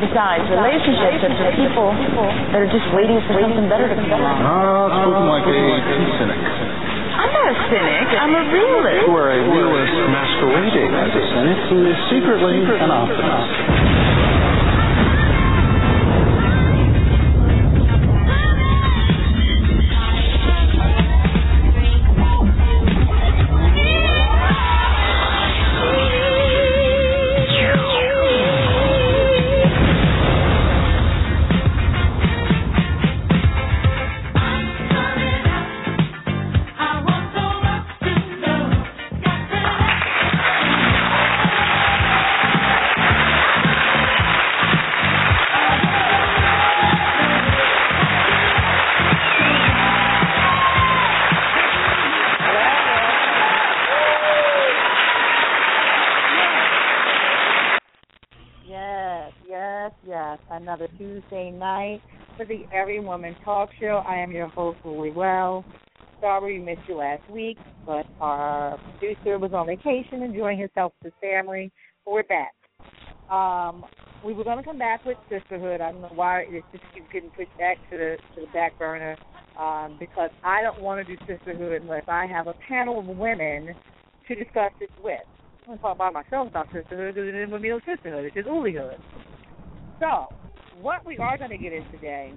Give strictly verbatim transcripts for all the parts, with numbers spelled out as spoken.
Besides, relationships are for people that are just waiting for something better to come along. Ah, spoken like a true cynic. I'm not a cynic. I'm a realist. You are a realist masquerading as a cynic who is secretly an optimist. Another Tuesday night for the Every Woman Talk Show. I am your host, Lily Well. Sorry we missed you last week, but our producer was on vacation enjoying himself with his family. But we're back. Um, we were going to come back with sisterhood. I don't know why it just keeps getting pushed back to the to the back burner um, because I don't want to do sisterhood unless I have a panel of women to discuss this with. I'm going to talk by myself about sisterhood because it isn't no sisterhood. It's just oolyhood. So, what we are going to get in today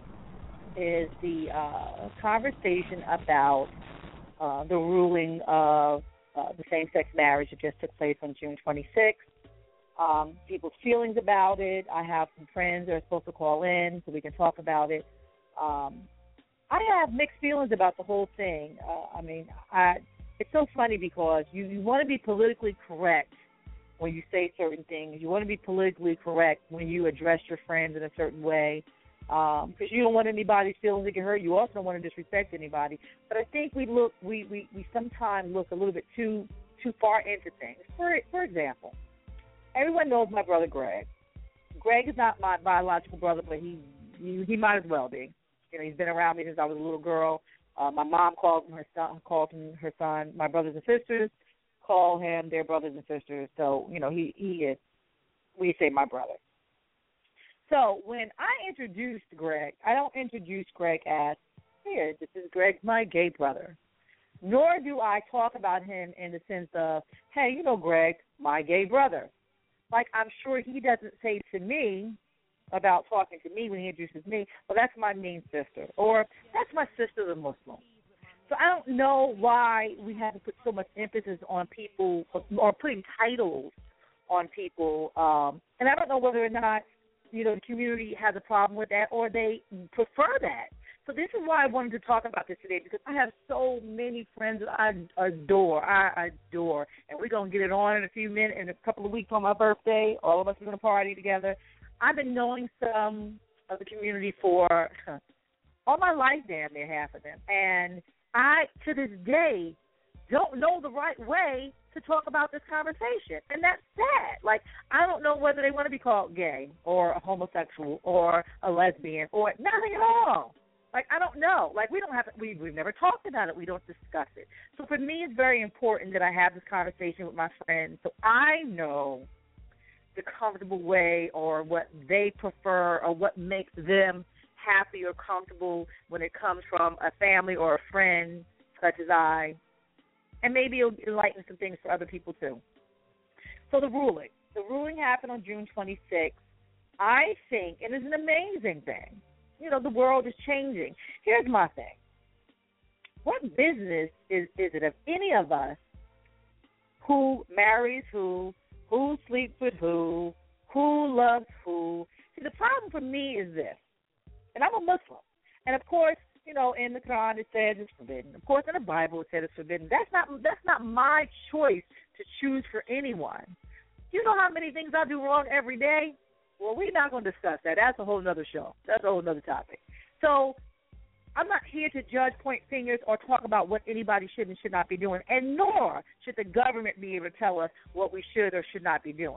is the uh, conversation about uh, the ruling of uh, the same-sex marriage that just took place on June twenty-sixth, um, people's feelings about it. I have some friends that are supposed to call in so we can talk about it. Um, I have mixed feelings about the whole thing. Uh, I mean, I, it's so funny because you, you want to be politically correct when you say certain things. You want to be politically correct when you address your friends in a certain way because um, you don't want anybody's feelings to get hurt. You also don't want to disrespect anybody. But I think we look, we, we, we sometimes look a little bit too too far into things. For for example, everyone knows my brother Greg. Greg is not my biological brother, but he he, he might as well be. You know, he's been around me since I was a little girl. Uh, my mom called him her son, called him her son. My brothers and sisters call him their brothers and sisters. So, you know, he, he is, we say my brother. So when I introduced Greg, I don't introduce Greg as, here, this is Greg, my gay brother. Nor do I talk about him in the sense of, hey, you know, Greg, my gay brother. Like I'm sure he doesn't say to me about talking to me when he introduces me, well, that's my mean sister, or that's my sister, the Muslim. So I don't know why we have to put so much emphasis on people or putting titles on people. Um, and I don't know whether or not, you know, the community has a problem with that or they prefer that. So this is why I wanted to talk about this today because I have so many friends that I adore. I adore. And we're going to get it on in a few minutes, in a couple of weeks on my birthday. All of us are going to party together. I've been knowing some of the community for all my life, damn near half of them. And I, to this day, don't know the right way to talk about this conversation. And that's sad. Like, I don't know whether they want to be called gay or a homosexual or a lesbian or nothing at all. Like, I don't know. Like, we don't have, we, we've never talked about it. We don't discuss it. So for me, it's very important that I have this conversation with my friends so I know the comfortable way or what they prefer or what makes them happy or comfortable when it comes from a family or a friend such as I, and maybe it'll enlighten some things for other people too. So the ruling. The ruling happened on June twenty-sixth. I think it is an amazing thing. You know, the world is changing. Here's my thing. What business is, is it of any of us who marries who, who sleeps with who, who loves who? See, the problem for me is this. And I'm a Muslim. And, of course, you know, in the Quran it says it's forbidden. Of course, in the Bible it says it's forbidden. That's not that's not my choice to choose for anyone. You know how many things I do wrong every day? Well, we're not going to discuss that. That's a whole other show. That's a whole other topic. So I'm not here to judge, point fingers, or talk about what anybody should and should not be doing, and nor should the government be able to tell us what we should or should not be doing.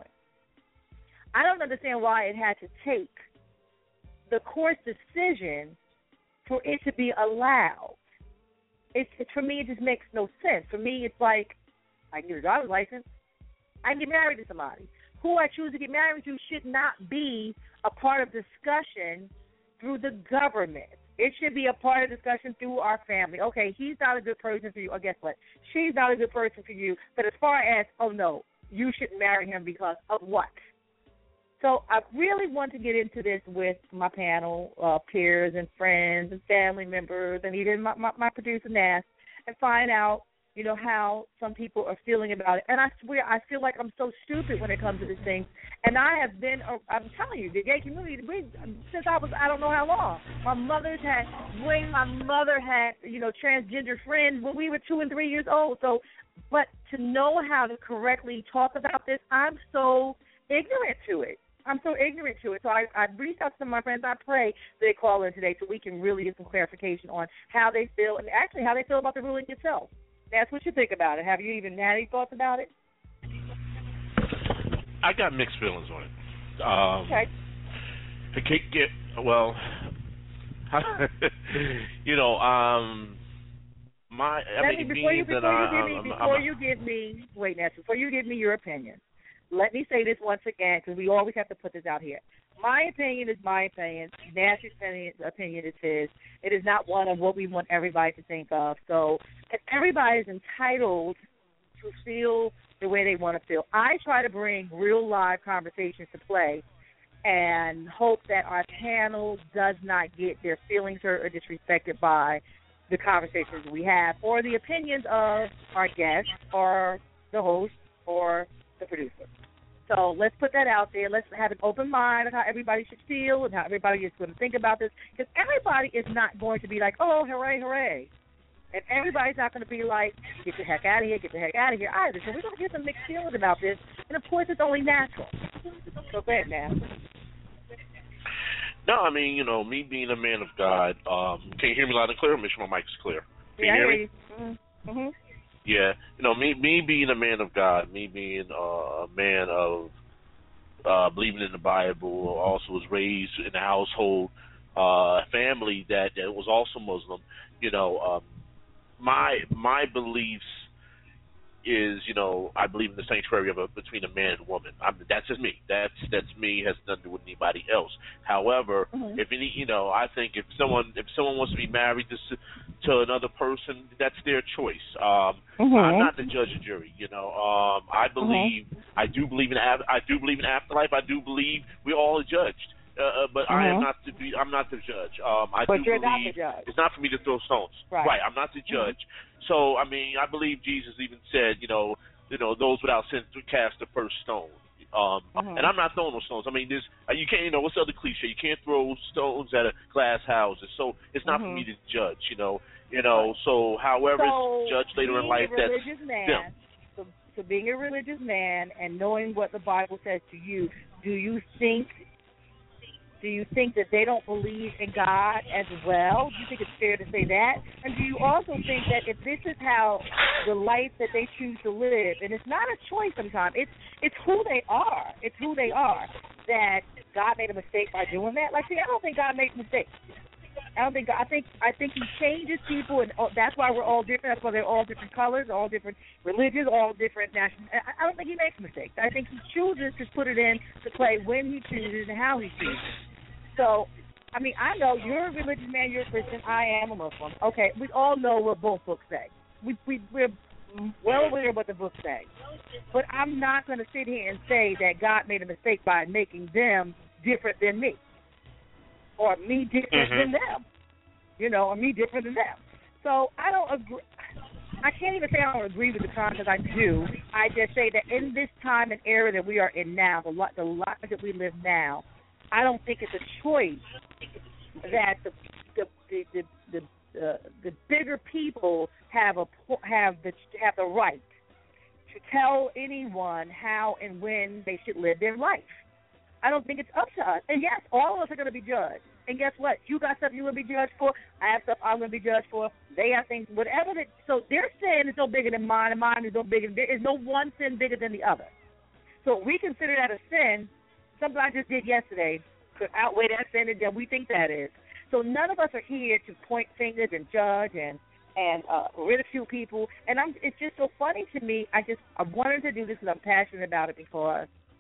I don't understand why it had to take the court's decision for it to be allowed. It's, it, for me, it just makes no sense. For me, it's like I can get a driver's license. I can get married to somebody. who I choose to get married to should not be a part of discussion through the government. It should be a part of discussion through our family. Okay, he's not a good person for you. Or guess what? She's not a good person for you. But as far as, oh, no, you shouldn't marry him because of what? So I really want to get into this with my panel, uh, peers and friends and family members, and even my, my, my producer, Nass, and find out, you know, how some people are feeling about it. And I swear, I feel like I'm so stupid when it comes to this thing. And I have been, uh, I'm telling you, the gay community, we, since I was, I don't know how long. My mother's had, when my mother had, you know, transgender friends when we were two and three years old. So, but to know how to correctly talk about this, I'm so ignorant to it. I'm so ignorant to it. So I, I reached out to some of my friends. I pray they call in today so we can really get some clarification on how they feel and actually how they feel about the ruling itself. That's what you think about it. Have you even had any thoughts about it? I got mixed feelings on it. Um, okay. I can't get, well, you know, um, my, I Let mean, me, before you, that before I, you give me, I'm, before I'm, you give me, wait, Nancy, before you give me your opinion, let me say this once again because we always have to put this out here. My opinion is my opinion. Nancy's opinion is his. It is not one of what we want everybody to think of. So everybody is entitled to feel the way they want to feel. I try to bring real live conversations to play and hope that our panel does not get their feelings hurt or disrespected by the conversations we have or the opinions of our guest or the host or the producer. So let's put that out there. Let's have an open mind of how everybody should feel and how everybody is going to think about this. Because everybody is not going to be like, oh, hooray, hooray. And everybody's not going to be like, get the heck out of here, get the heck out of here either. So we're going to get some mixed feelings about this. And, of course, it's only natural. So go ahead, man. No, I mean, you know, me being a man of God, um, can you hear me loud and clear? Make sure my mic's clear. Can yeah, you hear I me? Mm-hmm. Mm-hmm. Yeah, you know, me me being a man of God, me being uh, a man of uh, believing in the Bible, also was raised in a household, uh, family that, that was also Muslim. You know, um, my my beliefs is, you know, I believe in the sanctuary of a, between a man and a woman. I'm, that's just me. That's that's me. Has nothing to do with anybody else. However, mm-hmm. if any, you know, I think if someone if someone wants to be married to to another person, that's their choice. Um, mm-hmm. I'm not the judge and jury. You know, um, I believe mm-hmm. I do believe in I do believe in afterlife. I do believe we all are judged. Uh, but mm-hmm. I am not to be. I'm not the judge. Um, I but do you're believe not the judge. It's not for me to throw stones. Right. right I'm not the judge. Mm-hmm. So I mean, I believe Jesus even said, you know, you know, those without sin to cast the first stone. Um, mm-hmm. And I'm not throwing those stones. I mean, there's you can't. You know, what's the other cliche? You can't throw stones at a glass houses. So it's not mm-hmm. for me to judge. You know. You know. Right. So however so it's judged later in life, that's man, them. So, so being a religious man and knowing what the Bible says to you, do you think? Do you think that they don't believe in God as well? Do you think it's fair to say that? And do you also think that if this is how the life that they choose to live, and it's not a choice sometimes, it's it's who they are. It's who they are. That God made a mistake by doing that? Like, see, I don't think God makes mistakes. I don't think I think I think He changes people, and that's why we're all different. That's why they're all different colors, all different religions, all different national. I don't think He makes mistakes. I think He chooses to put it in to play when He chooses and how He chooses. So, I mean, I know you're a religious man, you're a Christian. I am a Muslim. Okay, we all know what both books say. We we we're well aware of what the books say. But I'm not going to sit here and say that God made a mistake by making them different than me. Or me different mm-hmm. than them, you know, or me different than them. So I don't agree. I can't even say I don't agree with the con because I do. I just say that in this time and era that we are in now, the life the life that we live now, I don't think it's a choice that the the the the, the, uh, the bigger people have a have the have the right to tell anyone how and when they should live their life. I don't think it's up to us. And, yes, all of us are going to be judged. And guess what? You got stuff you're going to be judged for. I have stuff I'm going to be judged for. They have things, whatever. They, so their sin is no bigger than mine, and mine is no bigger. There is no one sin bigger than the other. So if we consider that a sin, something I just did yesterday could outweigh that sin that we think that is. So none of us are here to point fingers and judge and and uh, ridicule people. And I'm, it's just so funny to me. I just I wanted to do this because I'm passionate about it because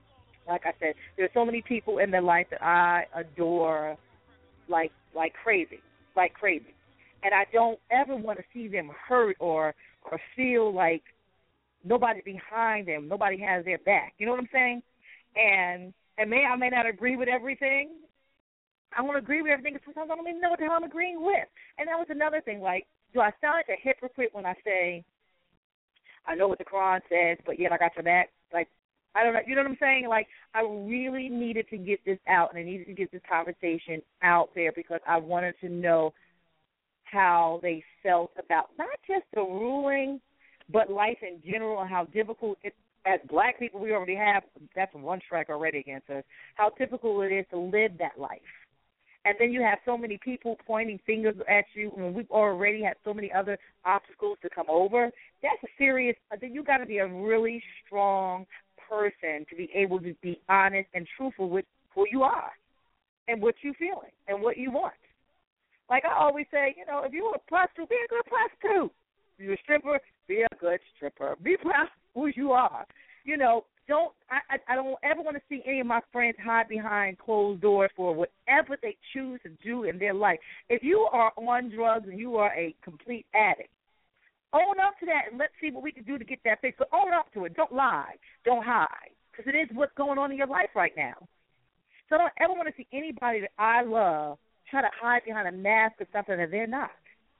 Like I said, there's so many people in their life that I adore like like crazy, like crazy. And I don't ever want to see them hurt or or feel like nobody's behind them, nobody has their back. You know what I'm saying? And and may I may not agree with everything. I want to agree with everything, because sometimes I don't even know what the hell I'm agreeing with. And that was another thing. Like, do I sound like a hypocrite when I say I know what the Quran says, but yet I got your back? Like, I don't know. You know what I'm saying? Like, I really needed to get this out, and I needed to get this conversation out there because I wanted to know how they felt about not just the ruling, but life in general, and how difficult it, as black people we already have, that's one strike already against us, how difficult it is to live that life. And then you have so many people pointing fingers at you when we've already had so many other obstacles to come over. That's a serious, I think you got to be a really strong person to be able to be honest and truthful with who you are and what you're feeling and what you want. Like I always say, you know, if you're a prostitute, be a good prostitute. If you're a stripper, be a good stripper. Be proud of who you are. You know, don't I, I don't ever want to see any of my friends hide behind closed doors for whatever they choose to do in their life. If you are on drugs and you are a complete addict, own up to that and let's see what we can do to get that fixed. But own up to it. Don't lie. Don't hide, because it is what's going on in your life right now. So I don't ever want to see anybody that I love try to hide behind a mask or something that they're not.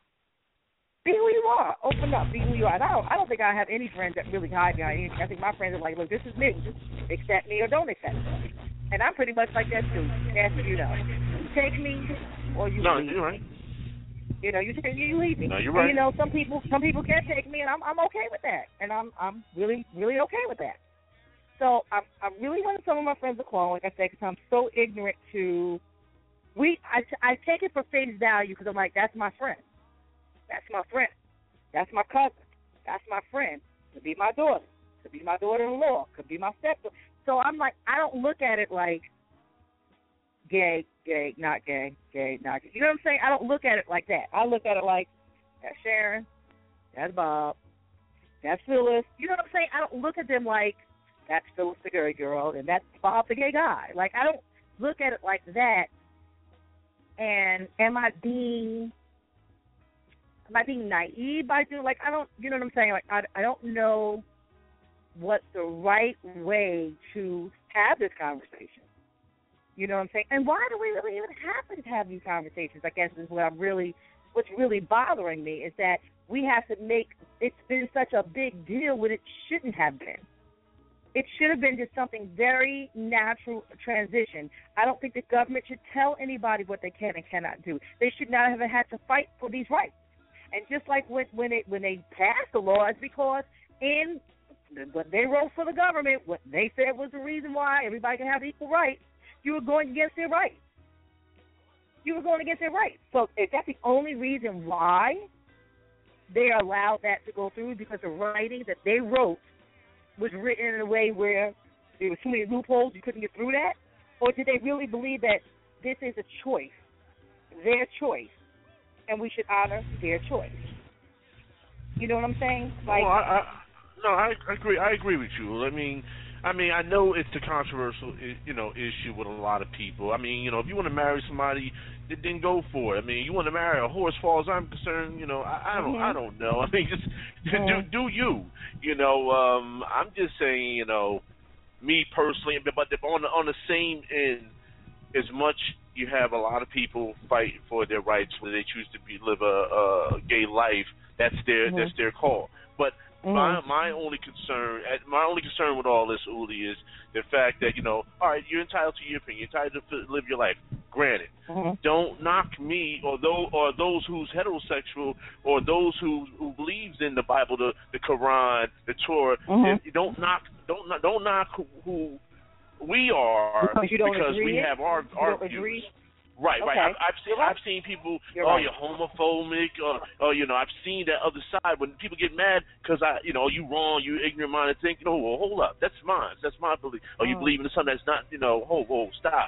Be who you are. Open up. Be who you are. And I don't, I don't think I have any friends that really hide behind anything. I think my friends are like, look, this is me. Just accept me or don't accept me. And I'm pretty much like that, too. As you know. You take me or you no, leave. you're right. You know, you take me, you leave me. No, you're right. And, you know, some people some people can't take me, and I'm I'm okay with that. And I'm I'm really, really okay with that. So I, I really wanted some of my friends to call, like I said, because I'm so ignorant to, we. I, I take it for face value because I'm like, that's my friend. That's my friend. That's my cousin. That's my friend. Could be my daughter. Could be my daughter-in-law. Could be my stepdaughter. So I'm like, I don't look at it like gay, gay, not gay, gay, not gay. You know what I'm saying? I don't look at it like that. I look at it like, that's Sharon. That's Bob. That's Phyllis. You know what I'm saying? I don't look at them like, that's Phyllis the gay girl and that's Bob the gay guy. Like, I don't look at it like that. And am I being... Am I being naive by doing, like, I don't, you know what I'm saying? Like, I, I don't know what's the right way to have this conversation. You know what I'm saying? And why do we really even have to have these conversations, I guess, is what I'm really, what's really bothering me is that we have to make, it's been such a big deal when it shouldn't have been. It should have been just something very natural transition. I don't think the government should tell anybody what they can and cannot do. They should not have had to fight for these rights. And just like when when, it, when they passed the law, it's because in what they wrote for the government, what they said was the reason why everybody can have equal rights, you were going against their rights. You were going against their rights. So if that's the only reason why they allowed that to go through, because the writing that they wrote was written in a way where there were too many loopholes, you couldn't get through that? Or did they really believe that this is a choice, their choice, and we should honor their choice? You know what I'm saying? Like, no, I, I, no, I agree. I agree with you. I mean, I mean, I know it's a controversial, you know, issue with a lot of people. I mean, you know, if you want to marry somebody, then go for it. I mean, you want to marry a horse, as far as I'm concerned, you know, I, I don't, mm-hmm. I don't know. I mean, just mm-hmm. do do you? You know, um, I'm just saying, you know, me personally, but on the, on the same end, as much you have a lot of people fight for their rights when they choose to be, live a, a gay life. That's their mm-hmm. that's their call. But mm-hmm. my my only concern my only concern with all this, Uli, is the fact that, you know, all right, you're entitled to your opinion, you're entitled to live your life. Granted, mm-hmm. don't knock me or those or those who's heterosexual or those who who believes in the Bible, the the Quran, the Torah. Mm-hmm. Don't knock don't don't knock who, who we are because, you don't because agree we have our you our don't views. Agree? Right, okay. right. I've, I've seen right. I've seen people. You're oh, right. you're homophobic, or, or you know, I've seen that other side when people get mad because I, you know, you wrong, you ignorant minded. Think, you know, well, hold up, that's mine, that's my belief. Or you mm. believe in something that's not, you know, hold, hold, stop.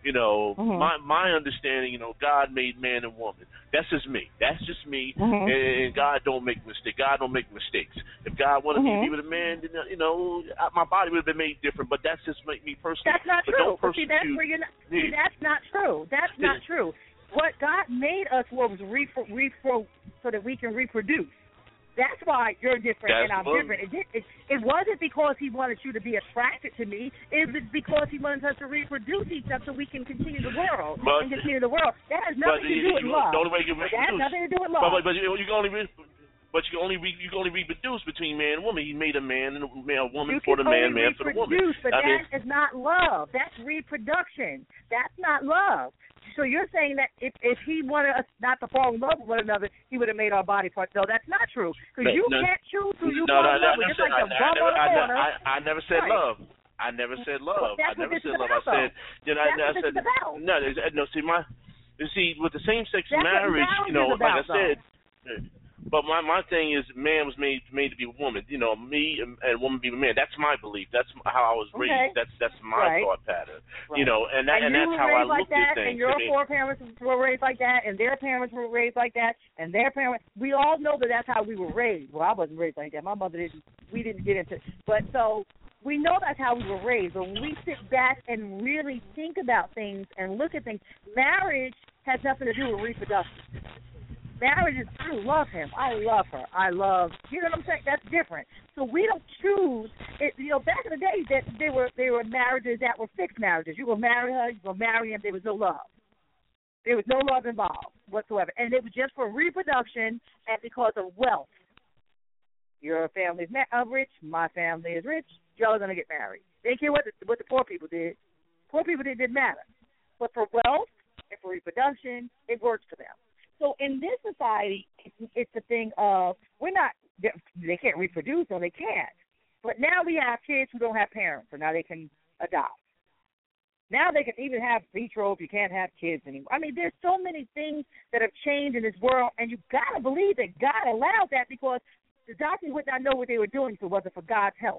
You know, mm-hmm. my my understanding, you know, God made man and woman. That's just me. That's just me. Mm-hmm. And, and God don't make mistakes. God don't make mistakes. If God wanted mm-hmm. me to be with a man, then, you know, my body would have been made different. But that's just me personally. That's not but true. Don't But see, that's persecute where you're not. me. See, that's not true. That's not true. What God made us for was repro, repro, so that we can reproduce. That's why you're different That's and I'm what, different. It, did, it, it wasn't because he wanted you to be attracted to me. It was because he wanted us to reproduce each other so we can continue the world but, and continue the world. That has nothing but, to do with you, love. The only way you can That has reproduce. nothing to do with love. But, but, but you, you can only re, but you can only re, you can only reproduce between man and woman. He made a man and a, a woman you for the man, man man for the woman. But I that mean, is not love. That's reproduction. That's not love. So you're saying that if, if he wanted us not to fall in love with one another, he would have made our body parts. No, that's not true. Because you no, can't choose who you no, fall no, in no, love with. It's like the I, bum I, on the I, corner. I, I never said right. love. I never said love. Well, that's I never what this said is love. about, I said, you know, that's I, I what said, this is about. no, there's- no. See, my, you see, with the same-sex That's marriage, what you know, marriage is like I about, said. But my my thing is, man was made made to be a woman. You know, me and, and woman be a man. That's my belief. That's how I was raised. Okay. That's that's my Right. thought pattern. Right. You know, and that, and, and you that's were how I raised like look that, at things. and your I mean, foreparents were raised like that, and their parents were raised like that, and their parents. We all know that that's how we were raised. Well, I wasn't raised like that. My mother didn't. We didn't get into. But so we know that's how we were raised. But when we sit back and really think about things and look at things, marriage has nothing to do with reproduction. Marriage is, I love him. I love her. I love, you know what I'm saying? That's different. So we don't choose. It, you know, back in the day, that they were they were marriages that were fixed marriages. You will marry her, you will marry him. There was no love. There was no love involved whatsoever, and it was just for reproduction and because of wealth. Your family's ma- uh, rich. My family is rich. Y'all are gonna get married. They didn't care what the, what the poor people did. Poor people did, didn't matter. But for wealth and for reproduction, it works for them. So in this society, it's a thing of we're not, they can't reproduce, or they can't. But now we have kids who don't have parents, so now they can adopt. Now they can even have vitro if you can't have kids anymore. I mean, there's so many things that have changed in this world, and you've got to believe that God allowed that because the doctors would not know what they were doing if it wasn't for God's help.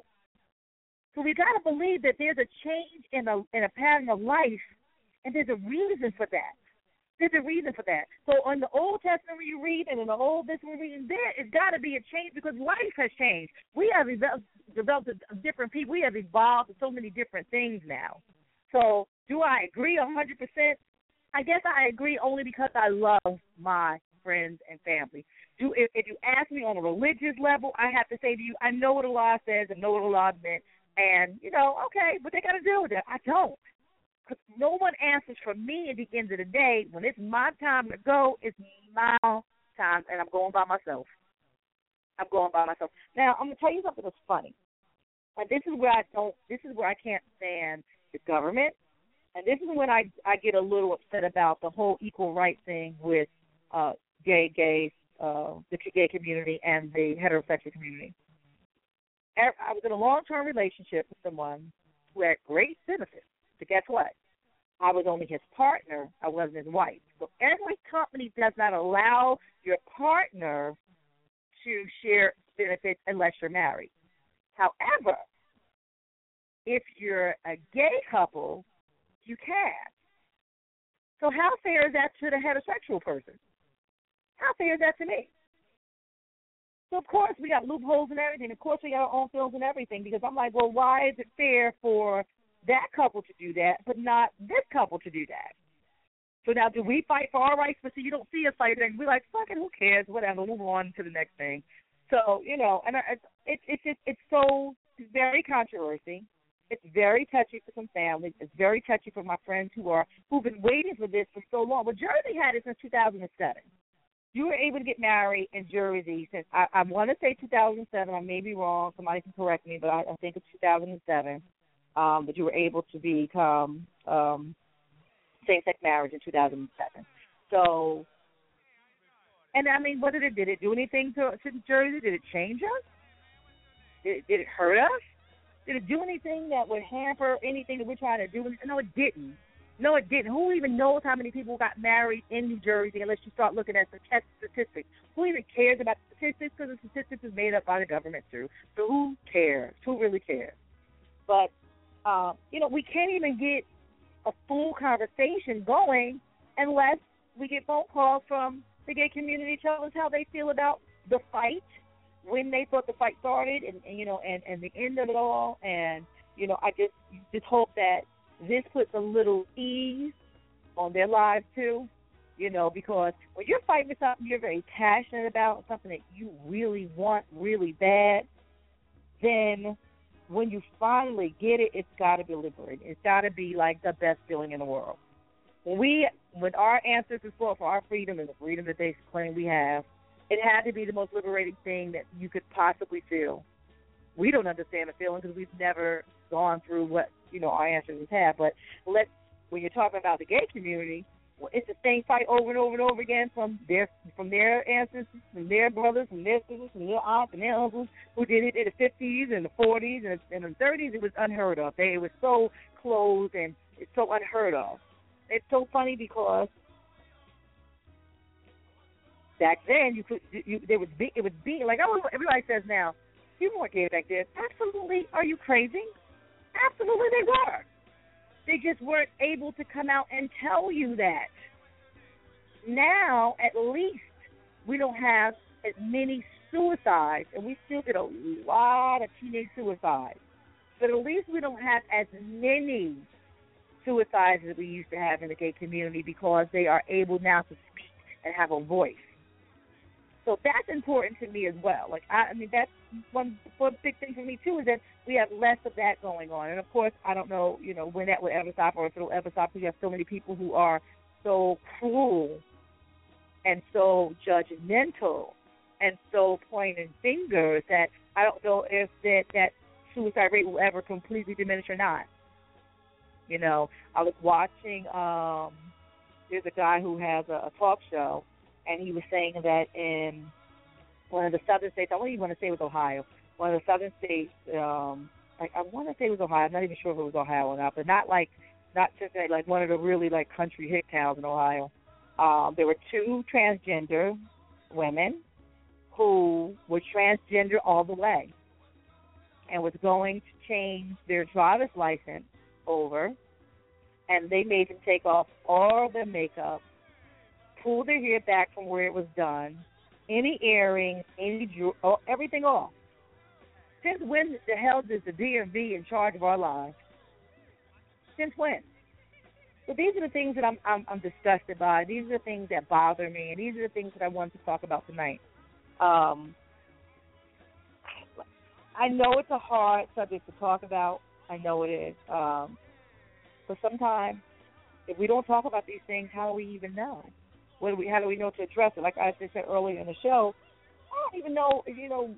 So we've got to believe that there's a change in a, in a pattern of life, and there's a reason for that. There's a reason for that. So in the Old Testament you read and in the Old this we read, there it's got to be a change because life has changed. We have developed, developed a, different people. We have evolved to so many different things now. So do I agree one hundred percent? I guess I agree only because I love my friends and family. Do if, if you ask me on a religious level, I have to say to you, I know what Allah says and know what Allah meant. And, you know, okay, but they got to deal with that. I don't. Because no one answers for me at the end of the day. When it's my time to go, it's my time, and I'm going by myself. I'm going by myself. Now, I'm going to tell you something that's funny. And this is where I don't, this is where I can't stand the government. And this is when I, I get a little upset about the whole equal rights thing with uh, gay, gay, uh, the gay community and the heterosexual community. I was in a long-term relationship with someone who had great benefits. So guess what? I was only his partner. I wasn't his wife. So every company does not allow your partner to share benefits unless you're married. However, if you're a gay couple, you can. So how fair is that to the heterosexual person? How fair is that to me? So, of course, we got loopholes and everything. Of course, we got our own feelings and everything because I'm like, well, why is it fair for that couple to do that but not this couple to do that? So now do we fight for our rights? But see, you don't see us fight and we're like, fuck it, who cares, whatever, move on to the next thing. So, you know, and it's it, it, it, it's so it's very controversy. It's very touchy for some families. It's very touchy for my friends who are who've been waiting for this for so long. Well, Jersey had it since two thousand seven. You were able to get married in Jersey since, I, I want to say two thousand seven. I may be wrong. Somebody can correct me, but I, I think it's two thousand seven. Um, but you were able to become um, same-sex marriage in two thousand seven. So, and I mean, what did it, did it do anything to, to Jersey? Did it change us? Did, did it hurt us? Did it do anything that would hamper anything that we're trying to do? No, it didn't. No, it didn't. Who even knows how many people got married in New Jersey unless you start looking at the statistics? Who even cares about the statistics? Because the statistics is made up by the government, too. So who cares? Who really cares? But, uh, you know, we can't even get a full conversation going unless we get phone calls from the gay community telling us how they feel about the fight, when they thought the fight started, and, and you know, and, and the end of it all. And you know, I just just hope that this puts a little ease on their lives too. You know, because when you're fighting for something you're very passionate about, something that you really want really bad, then when you finally get it, it's got to be liberating. It's got to be like the best feeling in the world. When we, when our ancestors fought for our freedom and the freedom that they claim we have, it had to be the most liberating thing that you could possibly feel. We don't understand the feeling because we've never gone through what, you know, our ancestors have. But let's, when you're talking about the gay community, well, it's the same fight over and over and over again from their from their ancestors, from their brothers, from their sisters, from their aunts and their uncles who did it in the fifties and the forties and in the thirties. It was unheard of. They, it was so closed and it's so unheard of. It's so funny because back then you could you there was be, it was being like oh everybody says now you weren't gay back then. Absolutely, are you crazy? Absolutely, they were. They just weren't able to come out and tell you that. Now, at least, we don't have as many suicides, and we still get a lot of teenage suicides. But at least we don't have as many suicides as we used to have in the gay community because they are able now to speak and have a voice. So that's important to me as well. Like I, I mean, that's one, one big thing for me too is that we have less of that going on. And of course, I don't know, you know, when that will ever stop or if it'll ever stop because you have so many people who are so cruel and so judgmental and so pointing fingers that I don't know if that that suicide rate will ever completely diminish or not. You know, I was watching. Um, there's a guy who has a, a talk show. And he was saying that in one of the southern states, I don't even want to say it was Ohio, one of the southern states, um, I, I want to say it was Ohio. I'm not even sure if it was Ohio or not, but not like, not Cincinnati, like one of the really like country hick towns in Ohio. Um, there were two transgender women who were transgender all the way and was going to change their driver's license over, and they made them take off all their makeup, pull their hair back from where it was done, any earrings, any jewelry, oh, everything off. Since when the hell is the D M V in charge of our lives? Since when? So these are the things that I'm, I'm I'm disgusted by. These are the things that bother me, and these are the things that I want to talk about tonight. Um, I know it's a hard subject to talk about. I know it is. Um, but sometimes, if we don't talk about these things, how do we even know? What do we? How do we know to address it? Like I just said earlier in the show, I don't even know. You know,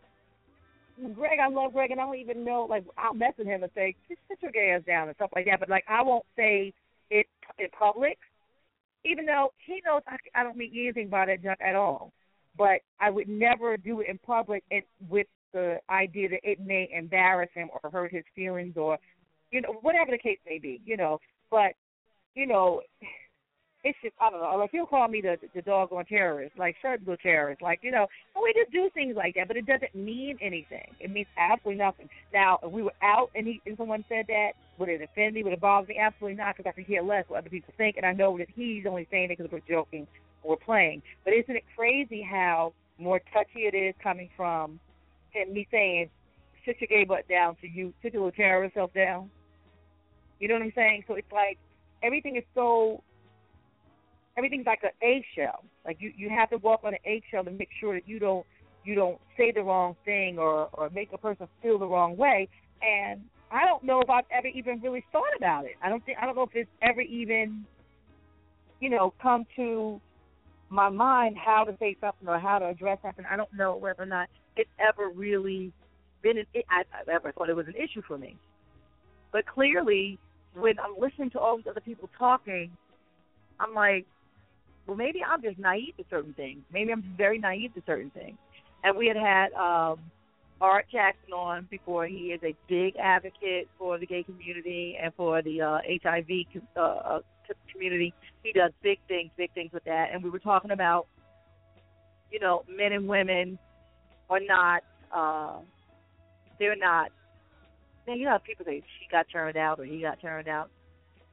Greg, I love Greg, and I don't even know. Like I'll mess with him and say, "Just sit your gay ass down" and stuff like that. But like I won't say it in public, even though he knows I, I don't mean anything by that junk at all. But I would never do it in public and with the idea that it may embarrass him or hurt his feelings or, you know, whatever the case may be. You know, but you know. It's just, I don't know, like he'll call me the the doggone terrorist, like Shirtable terrorist, like, you know, and we just do things like that, but it doesn't mean anything. It means absolutely nothing. Now, if we were out and, he, and someone said that, would it offend me, would it bother me? Absolutely not, because I could care less what other people think, and I know that he's only saying it because we're joking or we're playing. But isn't it crazy how more touchy it is coming from him, me saying, sit your gay butt down to you, sit your little terrorist self down? You know what I'm saying? So it's like everything is so... Everything's like an eggshell. Like you, you have to walk on an eggshell to make sure that you don't you don't say the wrong thing or, or make a person feel the wrong way. And I don't know if I've ever even really thought about it. I don't think I don't know if it's ever even, you know, come to my mind how to say something or how to address something. I don't know whether or not it's ever really been an I, I ever thought it was an issue for me. But clearly, when I'm listening to all these other people talking, I'm like, well, maybe I'm just naive to certain things. Maybe I'm just very naive to certain things. And we had had um, Art Jackson on before. He is a big advocate for the gay community and for the uh, H I V uh, community. He does big things, big things with that. And we were talking about, you know, men and women are not, uh, they're not, you know, people say she got turned out or he got turned out.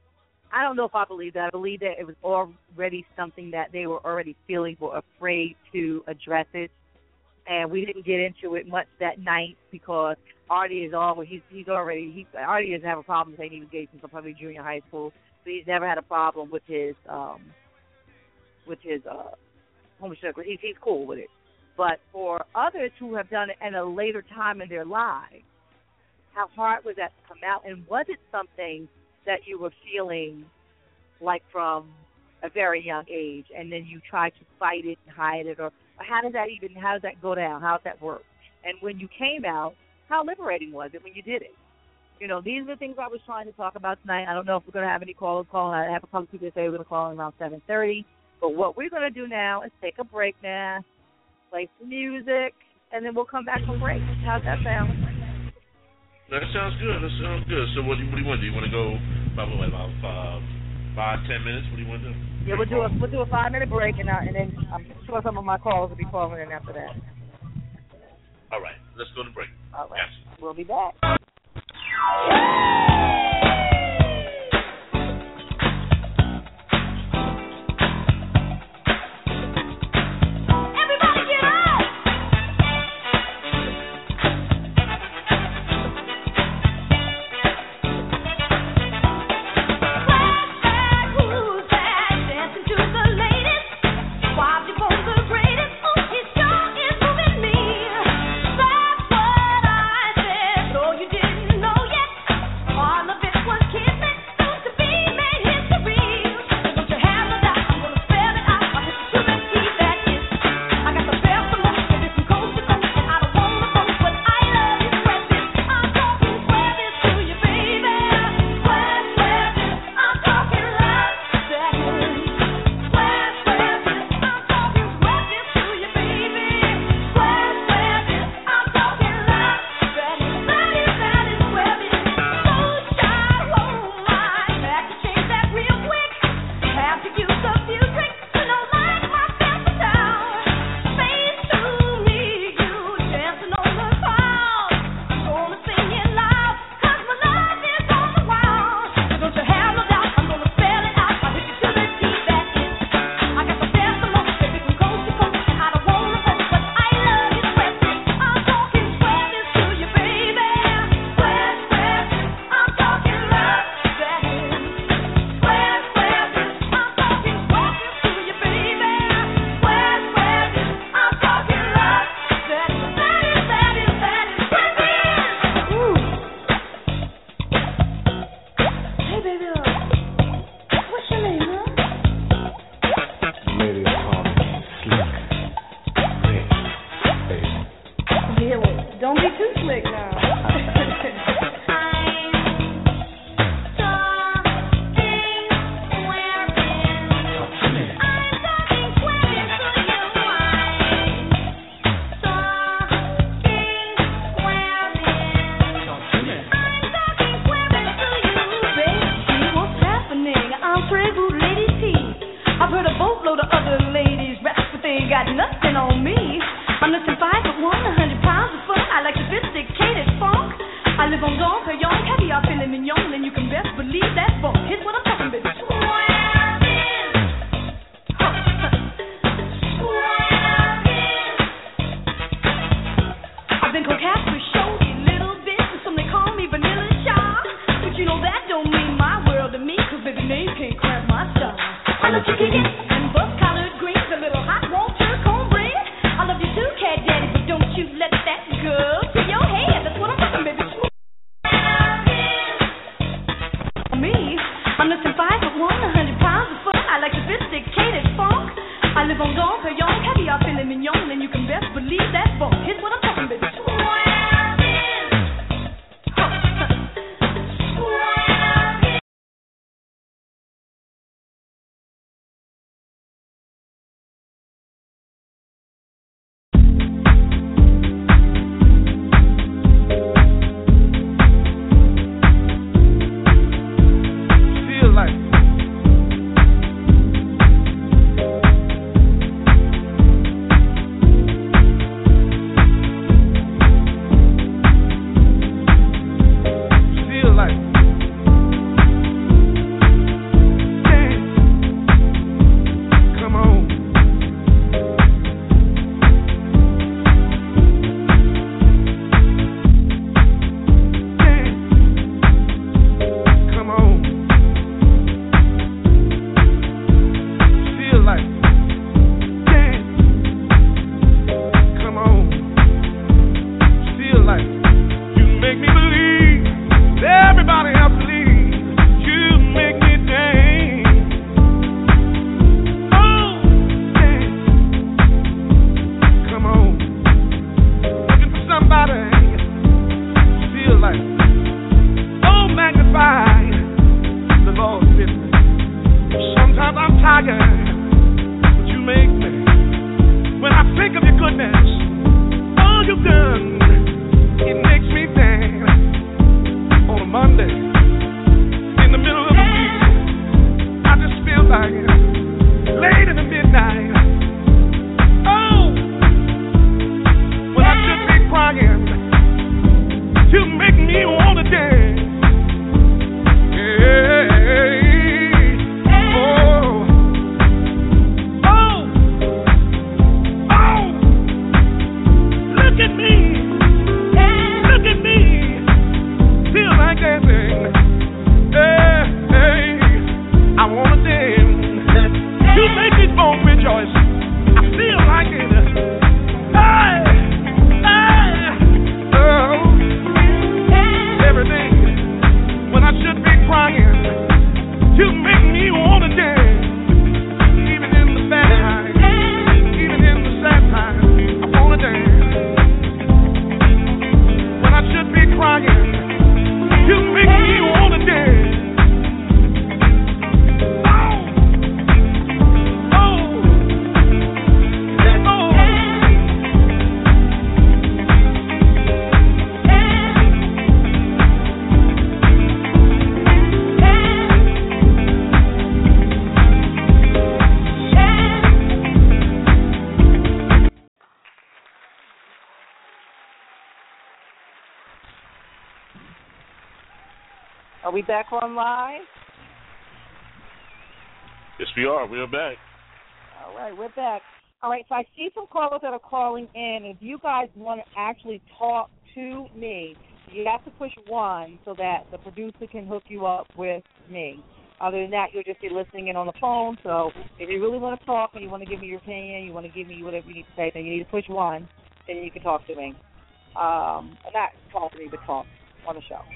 I don't know if I believe that. I believe that it was already something that they were already feeling, were afraid to address it. And we didn't get into it much that night because Artie is always, he's, he's already, he, Artie doesn't have a problem saying he was gay since probably junior high school. So he's never had a problem with his, um, with his uh, homosexuality. He's, he's cool with it. But for others who have done it at a later time in their lives, how hard was that to come out? And was it something that you were feeling like from a very young age, and then you tried to fight it and hide it, or, or how does that even, how does that go down? How does that work? And when you came out, how liberating was it when you did it? You know, these are the things I was trying to talk about tonight. I don't know if we're going to have any callers calling. I have a couple people that say we're going to call in around seven thirty. But what we're going to do now is take a break now, play some music, and then we'll come back from break. How's that sound? That sounds good. That sounds good. So what do you, what do you want to do? You want to go probably what, about five, five, ten minutes? What do you want to do? Yeah, we'll do a we'll do a five minute break, and I, and then I'm sure some of my callers will be calling in after that. All right, let's go to break. All right, yes. We'll be back. Sometimes I'm tired, but you make me. When I think of your goodness, all you've done, it makes me think. On a Monday, in the middle of the week, I just feel like late in the midnight. Oh, when I should be crying, you make me want to dance. Yeah. Are we back on live? Yes, we are. We are back. All right, we're back. All right, so I see some callers that are calling in. If you guys want to actually talk to me, you have to push one so that the producer can hook you up with me. Other than that, you'll just be listening in on the phone. So if you really want to talk and you want to give me your opinion, you want to give me whatever you need to say, then you need to push one, and you can talk to me. Um, not talk to me, but talk on the show.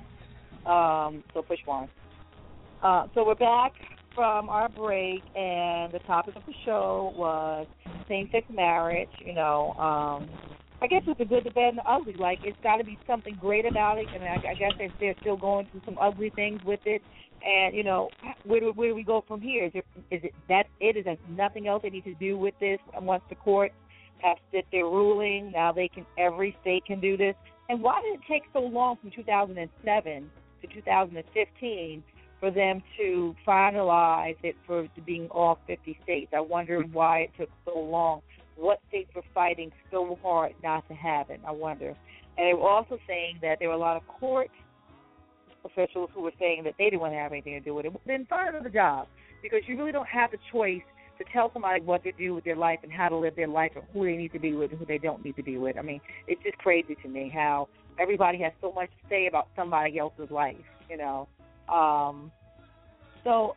Um, so push one. Uh, so we're back from our break, and the topic of the show was same-sex marriage. You know, um, I guess it's the good, the bad, and the ugly. Like, it's got to be something great about it, and I, I guess they're, they're still going through some ugly things with it. And, you know, where do, where do we go from here? Is it, is it that it? Is there nothing else they need to do with this once the courts have set their ruling? Now they can, every state can do this. And why did it take so long from two thousand seven to two thousand fifteen for them to finalize it for being all fifty states? I wonder why it took so long. What states were fighting so hard not to have it? I wonder. And they were also saying that there were a lot of court officials who were saying that they didn't want to have anything to do with it. Then find another job, because you really don't have the choice to tell somebody what to do with their life and how to live their life and who they need to be with and who they don't need to be with. I mean, it's just crazy to me how everybody has so much to say about somebody else's life, you know. Um, so,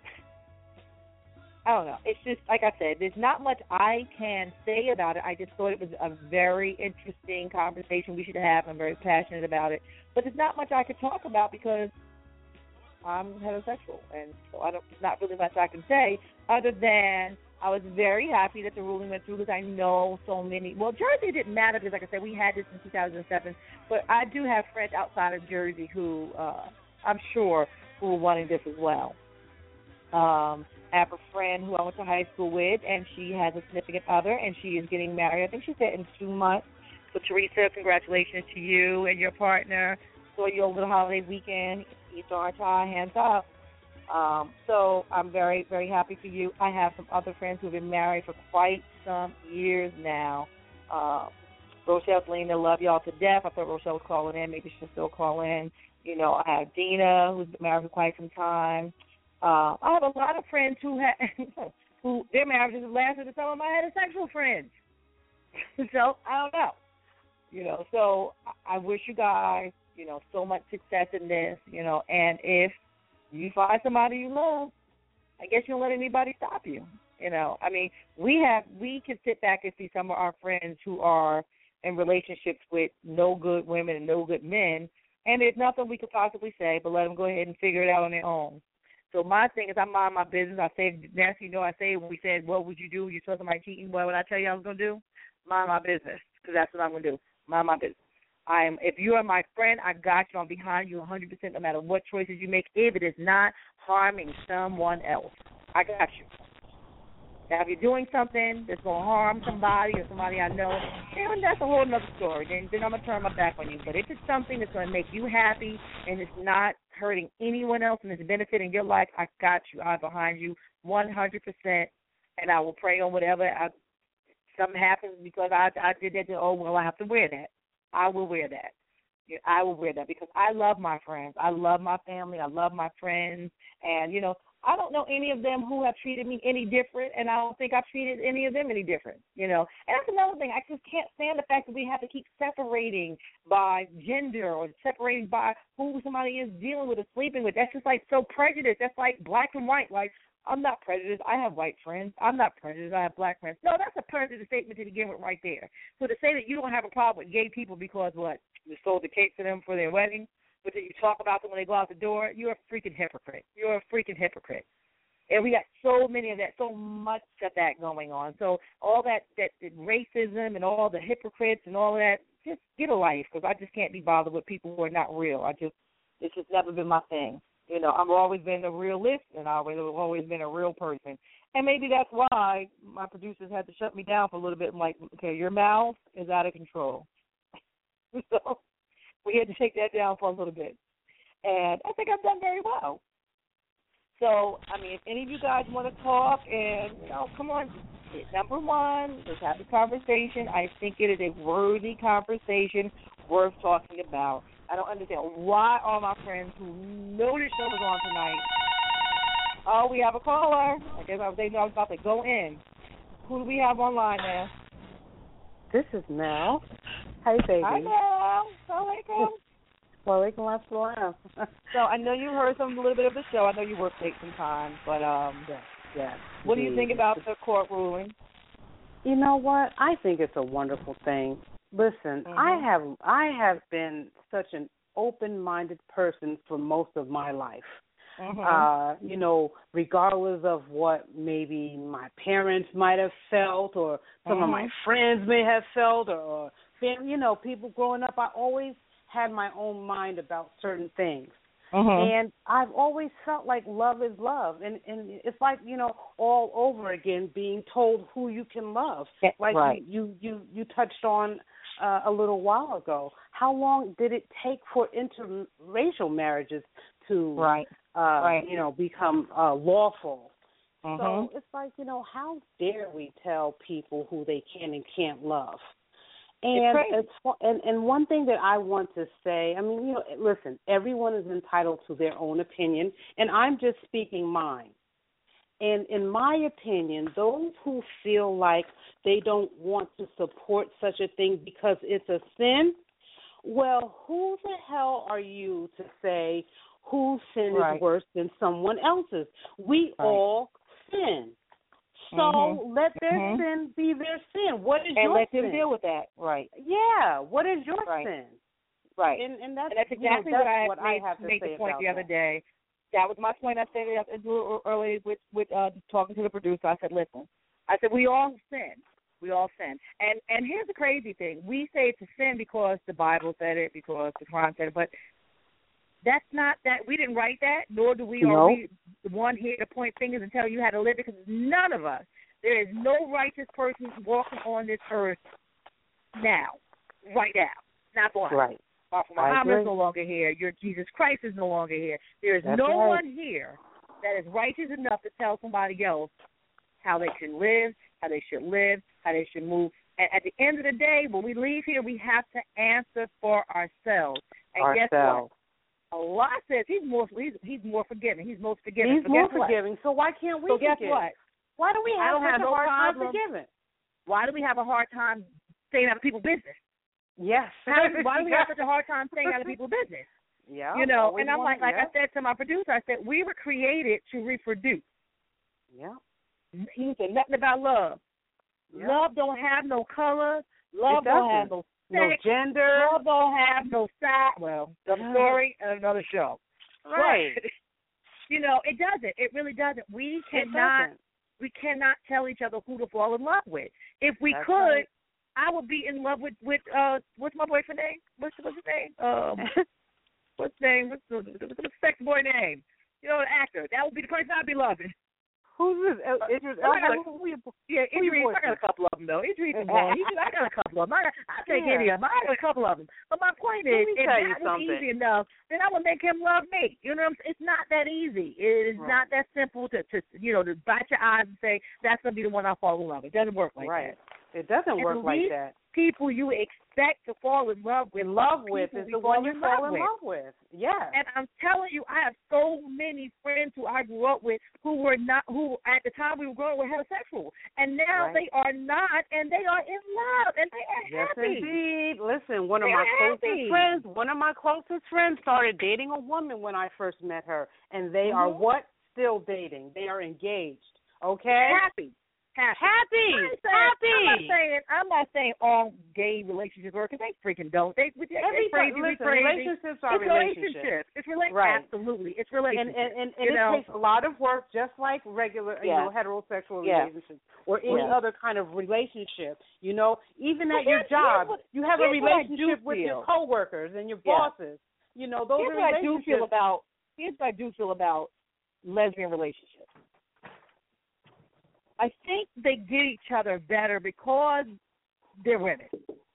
I don't know. It's just, like I said, there's not much I can say about it. I just thought it was a very interesting conversation we should have. I'm very passionate about it. But there's not much I could talk about because I'm heterosexual. And so I don't, there's not really much I can say other than I was very happy that the ruling went through because I know so many. Well, Jersey didn't matter because, like I said, we had this in two thousand seven. But I do have friends outside of Jersey who uh, I'm sure who were wanting this as well. Um, I have a friend who I went to high school with, and she has a significant other, and she is getting married. I think she said in two months. So, Teresa, congratulations to you and your partner. Saw you over the holiday weekend. Easter our tie, hands up. Um, so I'm very, very happy for you. I have some other friends who have been married for quite some years now. Uh, Rochelle, Selena, love y'all to death. I thought Rochelle was calling in. Maybe she'll still call in. You know, I have Dina, who's been married for quite some time. Uh, I have a lot of friends who have, who their marriages have lasted to some of my heterosexual friends. So I don't know. You know, so I wish you guys, you know, so much success in this, you know, and if you find somebody you love, I guess you don't let anybody stop you, you know. I mean, we have, we can sit back and see some of our friends who are in relationships with no good women and no good men, and there's nothing we could possibly say but let them go ahead and figure it out on their own. So my thing is I mind my business. I say, Nancy, you know, I say when we said, what would you do if you saw somebody cheating? What would I tell you I was going to do? Mind my business, because that's what I'm going to do. Mind my business. I'm, if you are my friend, I got you. I'm behind you one hundred percent no matter what choices you make, if it is not harming someone else. I got you. Now, if you're doing something that's going to harm somebody or somebody I know, then that's a whole other story. Then, then I'm going to turn my back on you. But if it's something that's going to make you happy and it's not hurting anyone else and it's benefiting your life, I got you. I'm behind you one hundred percent, and I will pray on whatever I, something happens because I, I did that. To, oh, well, I have to wear that. I will wear that. Yeah, I will wear that because I love my friends. I love my family. I love my friends. And, you know, I don't know any of them who have treated me any different, and I don't think I've treated any of them any different, you know. And that's another thing. I just can't stand the fact that we have to keep separating by gender or separating by who somebody is dealing with or sleeping with. That's just like so prejudiced. That's like black and white. Like, I'm not prejudiced. I have white friends. I'm not prejudiced. I have black friends. No, that's a prejudiced statement to begin with right there. So to say that you don't have a problem with gay people because, what, you sold the cake to them for their wedding, but then you talk about them when they go out the door, you're a freaking hypocrite. You're a freaking hypocrite. And we got so many of that, so much of that going on. So all that, that, that racism and all the hypocrites and all that, just get a life because I just can't be bothered with people who are not real. I just, it's just never been my thing. You know, I've always been a realist, and I've always been a real person. And maybe that's why my producers had to shut me down for a little bit. I'm like, okay, your mouth is out of control. So we had to take that down for a little bit. And I think I've done very well. So, I mean, if any of you guys want to talk and, you know, come on, number one, let's have a conversation. I think it is a worthy conversation worth talking about. I don't understand why all my friends who know this show was on tonight. Oh, we have a caller. I guess I was, they know I was about to go in. Who do we have online now? This is Mel. Hey, baby. Hi, Mel. Assalamualaikum. Walaikum assalam. So I know you heard some a little bit of the show. I know you work late sometimes, but um, yes, yes. What do you think about the court ruling? You know what? I think it's a wonderful thing. Listen, mm-hmm. I have I have been such an open-minded person for most of my life. Mm-hmm. Uh, you know, regardless of what maybe my parents might have felt or some mm-hmm. of my friends may have felt or, or, you know, people growing up, I always had my own mind about certain things. Mm-hmm. And I've always felt like love is love. And, and it's like, you know, all over again being told who you can love. Like right. you, you, you touched on uh, a little while ago. How long did it take for interracial marriages to, right. Uh, right. you know, become uh, lawful? Mm-hmm. So it's like, you know, how dare we tell people who they can and can't love? And, it's and and one thing that I want to say, I mean, you know, listen, everyone is entitled to their own opinion, and I'm just speaking mine. And in my opinion, those who feel like they don't want to support such a thing because it's a sin, well, who the hell are you to say whose sin right. is worse than someone else's? We right. all sin. So mm-hmm. let their mm-hmm. sin be their sin. What is and your let sin? them deal with that. Right. Yeah. What is your right. sin? Right. And, and, that's, and that's exactly you know, that's what I, what made, I have to made say the point about the other that. day. That was my point. I said it a little earlier with, with uh, talking to the producer. I said, listen, I said, we all sin. We all sin. And and here's the crazy thing. We say it's a sin because the Bible said it, because the Quran said it, but that's not that. We didn't write that, nor do we, no. are we the one here to point fingers and tell you how to live, because none of us, there is no righteous person walking on this earth now, right now. Not one. Right. Muhammad is no longer here. Your Jesus Christ is no longer here. There is That's no right. one here that is righteous enough to tell somebody else how they should live, how they should live, how they should move. And at the end of the day, when we leave here, we have to answer for ourselves. And ourselves. guess what? Allah says he's more he's, he's more forgiving. He's most forgiving. He's so more what? forgiving. So why can't we So guess forgive? what? Why do we have I don't such have a no hard problem. time forgiving? Why do we have a hard time staying out of people's business? Yes. How, why do we have such a hard time staying out of people's business? Yeah. You know, and I'm like, like yeah. I said to my producer, I said, we were created to reproduce. Yeah. He said nothing about love. Yeah. Love don't have no color. Love it don't have no sex. No gender. Love don't have no size. Well, the story and another show. Right. But, you know, it doesn't. It really doesn't. We cannot. Doesn't. We cannot tell each other who to fall in love with. If we That's could, right. I would be in love with with uh what's my boyfriend's name? What's what's his name? Um, what's his name? What's the, what's the sex boy name? You know, the actor. That would be the person I'd be loving. Who's this? El- Idris Elba? Who, who, who, yeah, who Idris. I got a couple of them though. Idris is one. He, I got a couple of them. I, got, I take Yeah. any of them. I got a couple of them. But my point is, Let me if tell that you was something. easy enough, then I would make him love me. You know what I'm saying? It's not that easy. It is Right. not that simple to, to, you know, to bat your eyes and say that's gonna be the one I fall in love with. It doesn't work like Right. that. It doesn't And work like these that. People you expect to fall in love with, In love with people is we the one fall you in fall love in with. love with. Yeah. And I'm telling you, I have so many friends who I grew up with who were not, who at the time we were growing were heterosexual, and now Right. they are not, and they are in love, and they are Yes, happy. indeed. Listen, one of They're my happy. closest friends, one of my closest friends started dating a woman when I first met her, and they are Mhm. what? Still dating. They are engaged. Okay? Happy. Happy. Happy. I'm not saying, Happy. I'm not saying I'm not saying all gay relationships work, because they freaking don't. They, they, Every they crazy, we listen, crazy. relationships are It's relationships. relationships. It's rela- Right. Absolutely. It's And relationships. and, and, and you it know? takes a lot of work, just like regular, you Yeah. know, heterosexual Yeah. relationships or any Yeah. other kind of relationship. You know, even Well, at your here's- job, here's what- you have a here's what I do relationship with your feel. coworkers and your Yeah. bosses. You know, those Here's are what I do relationships. feel about. Here's what I do feel about lesbian relationships. I think they get each other better because they're women.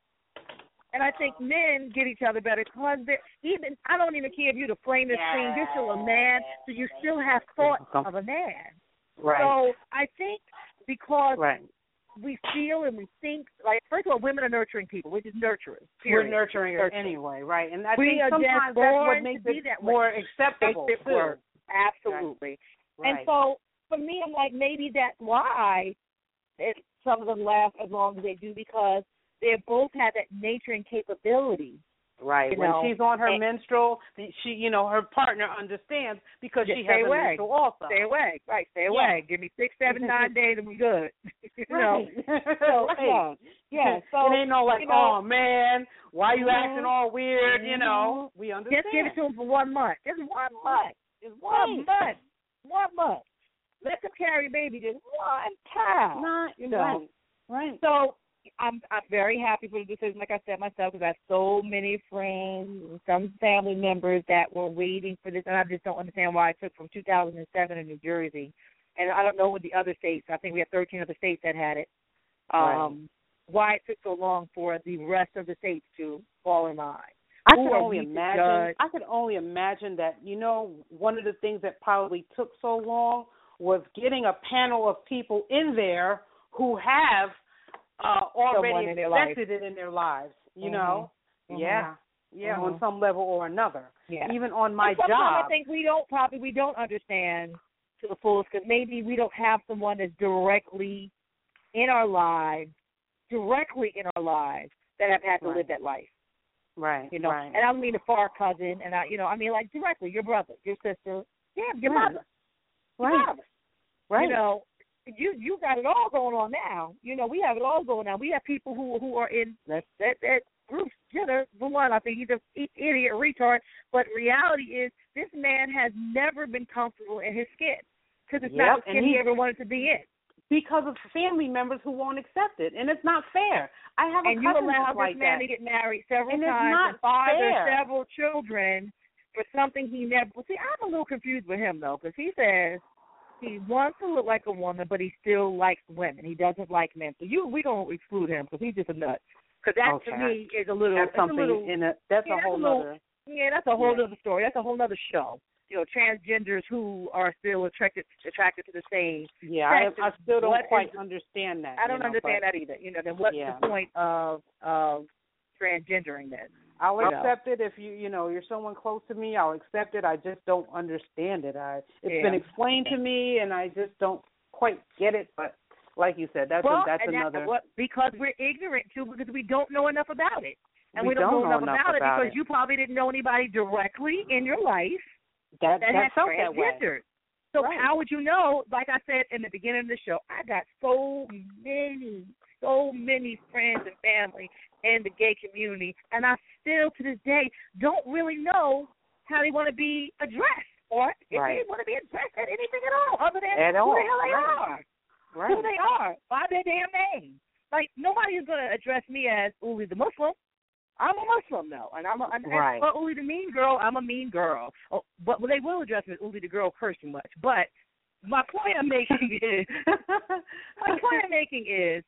And I think men get each other better because they're even. I don't even care if you're the flamest thing. You're still a man, so you still have thoughts of a man. Right. So I think because Right. we feel and we think, like, first of all, women are nurturing people. We're just nurturers. We're period. nurturing her Nurturing. anyway, right? And I We think are just sometimes that's what born makes to be it that way. more acceptable Makes it too. work. Absolutely. Right. And so for me, I'm like, maybe that's why it, some of them last as long as they do, because they both have that nature and capability. Right. You When know, she's on her and- menstrual, the- she, you know, her partner understands because Just she stay has a away. menstrual also. Stay away. Right, stay Yeah. away. Give me six, seven, nine days and we good. you know. Right. So, Right. yeah. Yeah. So it ain't no like, you know, oh man, why you Mhm. acting all weird? You know, Mhm. we understand. Just give it to them for one month. Just one month. Just one Right. month. One month. Let them carry baby just one time. Not, you know. right. Right. So I'm I'm very happy for the decision, like I said myself, because I have so many friends and some family members that were waiting for this, and I just don't understand why it took from two thousand seven in New Jersey, and I don't know what the other states. I think we have thirteen other states that had it. Um, Right. Why it took so long for the rest of the states to fall in line. I Who could are only we to imagine. judge? I could only imagine that. You know, one of the things that probably took so long was getting a panel of people in there who have uh, already in their life. accepted it in their lives. You Mhm. know, Mhm. yeah, yeah, Mhm. on some level or another. Yeah. Even on my And sometimes job. I think we don't probably we don't understand to the fullest because maybe we don't have someone that's directly in our lives, directly in our lives that have had to Right. live that life. Right. You know, Right. and I don't mean a far cousin, and I, you know, I mean like directly your brother, your sister, yeah, your Right. mother, your Right. mother. Right. You know, you you got it all going on now. You know, we have it all going on. We have people who who are in that that, that Bruce Jenner, for one, I think he's an idiot, retard. But reality is, this man has never been comfortable in his skin because it's Yep, not the and skin he he- ever wanted to be in. Because of family members who won't accept it, and it's not fair. I have a And you cousin allow who's this like man that. to get married several And it's times not and father fair. several children for something he never. Well, see, I'm a little confused with him though, because he says he wants to look like a woman, but he still likes women. He doesn't like men. So you, we don't exclude him because he's just a nut. Because that Okay. to me is a little. That's it's something a little, in a. That's yeah, a that's whole a little- other. Yeah, that's a whole Yeah. other story. That's a whole other show. You know, transgenders who are still attracted attracted to the same. Yeah, I, sex I is still don't what quite is- understand that. I don't you know, understand but that either. You know, then what's Yeah. the point of of transgendering then? I'll You know. accept it if you you know you're someone close to me. I'll accept it. I just don't understand it. I it's Yeah. been explained to me, and I just don't quite get it. But like you said, that's well, a, that's and another. That's what, because we're ignorant too, because we don't know enough about it, and We we, don't, don't know know enough enough about, about it because it. you probably didn't know anybody directly in your life that that that has felt that way. transgendered. So Right. how would you know? Like I said in the beginning of the show, I got so many, so many friends and family in the gay community, and I still to this day don't really know how they want to be addressed, or if Right. they want to be addressed at anything at all, other than At who all. the hell they Right. are, Right. who they are, by their damn name. Like nobody is going to address me as Uli the Muslim. I'm a Muslim though, and I'm a, and, Right. and for Uli the mean girl, I'm a mean girl. Oh, but well, they will address me as Uli the girl curse too much, but my point I'm making is, my point I'm making is,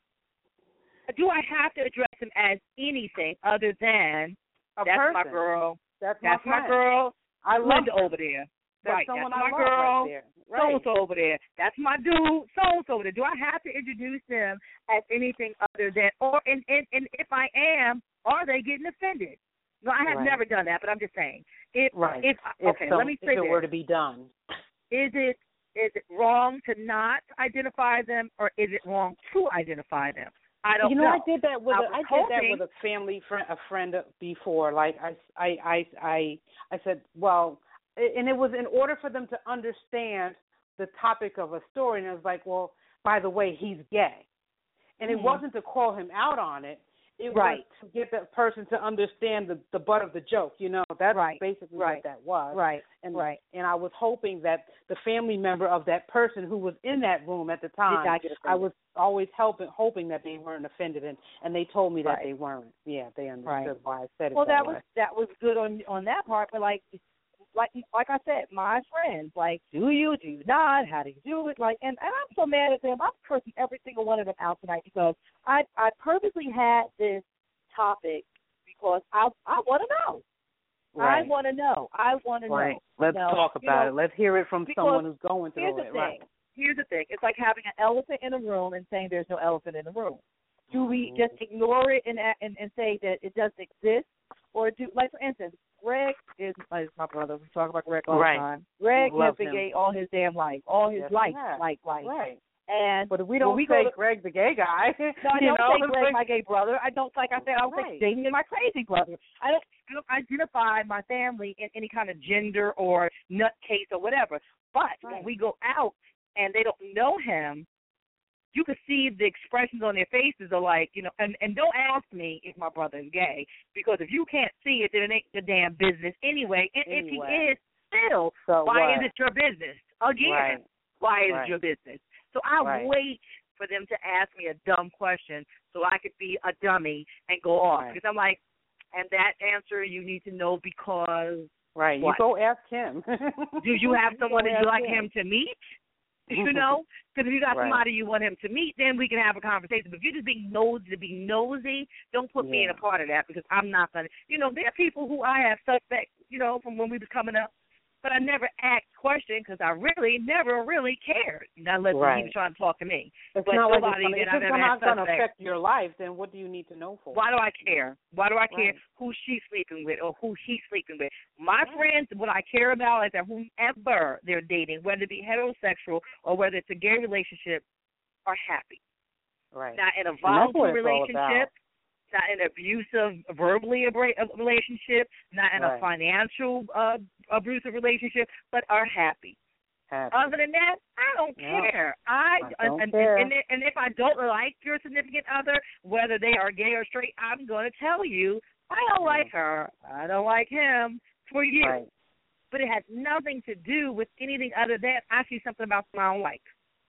do I have to address him as anything other than A that's person. my girl, That's, that's my, my girl, I love Linda her. over there. That's right, someone that's I my love girl, right there. Right. so-and-so over there. That's my dude, so-and-so over there. Do I have to introduce them as anything other than, or and, and, and if I am, are they getting offended? No, I have Right. never done that, but I'm just saying. If, Right. if okay, if some, let me say if it this. were to be done. Is it is it wrong to not identify them, or is it wrong to identify them? I don't you know, know. I did that with I a, was I did hoping, that with a family friend, a friend before. Like I, I, I, I, I said, well, and it was in order for them to understand the topic of a story. And it was like, well, by the way, he's gay, and mm-hmm. it wasn't to call him out on it. It right. was to get that person to understand the, the butt of the joke. You know, that's right. basically right. what that was. Right. And, right. and I was hoping that the family member of that person who was in that room at the time, I was always helping, hoping that they weren't offended, and, and they told me that right. they weren't. Yeah, they understood right. why I said it well, that, that way. was that was good on on that part, but like. Like like I said, my friends, like, do you, do you not, how do you do it? Like, and, and I'm so mad at them. I'm cursing every single one of them out tonight because I I purposely had this topic because I I want to know. Right. I want to know. I want to right. know. Let's you know, talk about you know, it. Let's hear it from someone who's going through here's the it. thing. Right. Here's the thing. It's like having an elephant in a room and saying there's no elephant in the room. Do we just ignore it and and, and say that it doesn't exist, or do, like, for instance, Greg is, is my brother. We talk about Greg all right. the time. Greg Love has been him. gay all his damn life, all his yes, life, yeah. like life. Right. And but if we don't we say go to, Greg the gay guy, no, I you don't know, say Greg my gay brother. I don't, like I said, I don't right. say Damien my crazy brother. I don't, I don't identify my family in any kind of gender or nutcase or whatever. But right. when we go out and they don't know him, you can see the expressions on their faces are like, you know, and, and don't ask me if my brother is gay, because if you can't see it, then it ain't your damn business anyway. And anyway. if he is, still, so why what? is it your business? Again, right. why is right. it your business? So I right. wait for them to ask me a dumb question so I could be a dummy and go off. Right. Because I'm like, and that answer you need to know because Right. what? You go ask him. Do you have someone that you like him. him to meet? You know? Because if you got right. somebody you want him to meet, then we can have a conversation. But if you're just being nosy to be nosy, don't put yeah. me in a part of that, because I'm not going to. You know, there are people who I have suspects, you know, from when we was coming up. But I never asked questions because I really never really cared. Unless right. he was trying to talk to me. It's but not nobody like it's, that I've it's ever not going to suspect. affect your life, then what do you need to know for? Why do I care? Why do I care right. who she's sleeping with or who he's sleeping with? My right. friends, what I care about is that whomever they're dating, whether it be heterosexual or whether it's a gay relationship, are happy. Right. Not in a volatile relationship, not in an abusive, verbally abra- relationship, not in right. a financial uh, abusive relationship, but are happy. happy. Other than that, I don't yep. care. I, I don't and, care. And, and, and if I don't like your significant other, whether they are gay or straight, I'm going to tell you, I don't yeah. like her. I don't like him for you. Right. But it has nothing to do with anything other than I see something about them I don't like.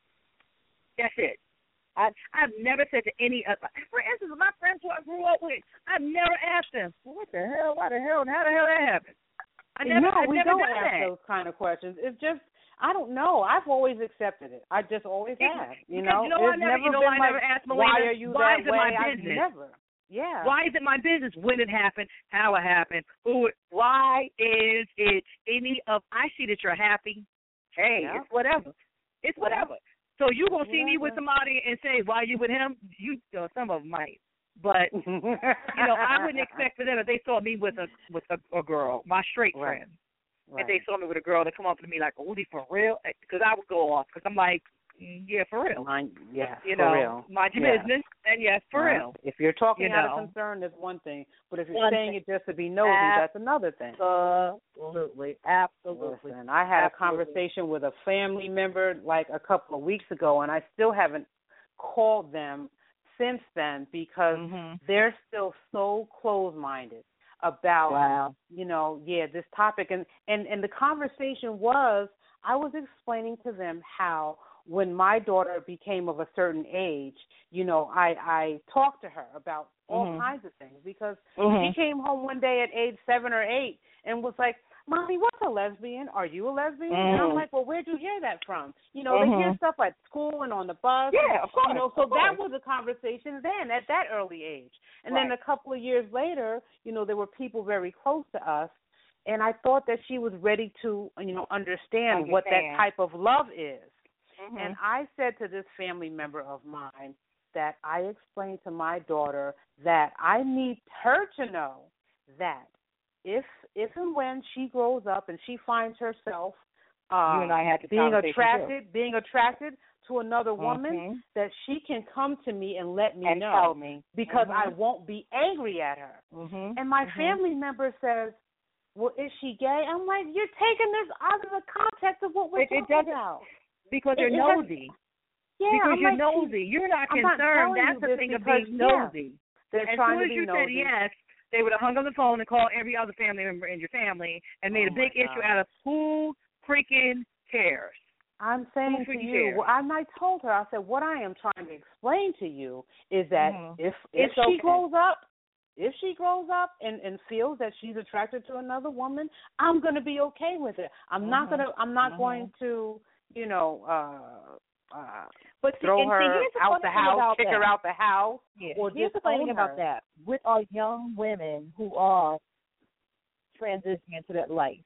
That's it. I, I've never said to any other, for instance, my friends who I grew up with, I've never asked them, well, what the hell, why the hell, and how the hell that happened? I never, no, I've we never don't done ask that. those kind of questions. It's just, I don't know. I've always accepted it. I just always It, have. You because, know, you know, it's I never, never you know, been I like, never asked Melina, why are you why that is it way? my I've business? never. Yeah. Why is it my business when it happened, how it happened, who it, why is it any of, I see that you're happy. Hey, yeah. it's whatever. It's whatever. So you going to see me with somebody and say, why you with him? You, you know, some of them might. But, you know, I wouldn't expect for them if they saw me with a with a, a girl, my straight right. friend. Right. If they saw me with a girl, they come up to me like, oh, for real? Because I would go off because I'm like, yeah, for real. Mine, yeah, you for know, real. mind your yeah. business, and yes, for right. real. If you're talking you out know. of concern, that's one thing. But if you're One saying thing. it just to be nosy, Ab- that's another thing. Absolutely, absolutely. Listen, I had absolutely. a conversation with a family member like a couple of weeks ago, and I still haven't called them since then because mm-hmm. they're still so closed-minded about, wow. you know, yeah, this topic. And, and, and the conversation was, I was explaining to them how when my daughter became of a certain age, you know, I, I talked to her about all mm-hmm. kinds of things because mm-hmm. she came home one day at age seven or eight and was like, Mommy, what's a lesbian? Are you a lesbian? Mm. And I'm like, well, where'd you hear that from? You know, Mm-hmm. they hear stuff at school and on the bus. Yeah, of course. You know, so of course. that was a conversation then at that early age. And Right. then a couple of years later, you know, there were people very close to us, and I thought that she was ready to, you know, understand, Understand. what that type of love is. Mm-hmm. And I said to this family member of mine that I explained to my daughter that I need her to know that if if and when she grows up and she finds herself uh, You and I had the being conversation, attracted, too. being attracted to another woman, Mhm. that she can come to me and let me and know, tell me. because Mhm. I won't be angry at her. Mhm. And my Mhm. family member says, "Well, is she gay?" I'm like, "You're taking this out of the context of what we're It- it talking doesn't- about." Because It- you're it has- nosy. Yeah, because I'm you're like, nosy. You're not I'm not concerned. telling That's you the this thing of because, being yeah, nosy. they're As trying soon to as be you nosy. said yes, they would have hung up the phone and called every other family member in your family and made Oh a big my issue God. out of who freaking cares. I'm saying Who to freaking you, cares? well, and I told her, I said, what I am trying to explain to you is that Mhm. if if It's she okay. grows up, if she grows up and, and feels that she's attracted to another woman, I'm going to be okay with it. I'm not Mhm. going to. I'm not Mhm. going to, you know, uh, uh, But see, throw and see, her here's the out funny the thing house, about kick that. her out the house, Yeah. or Here's the disown funny thing about her. that. With our young women who are transitioning into that life,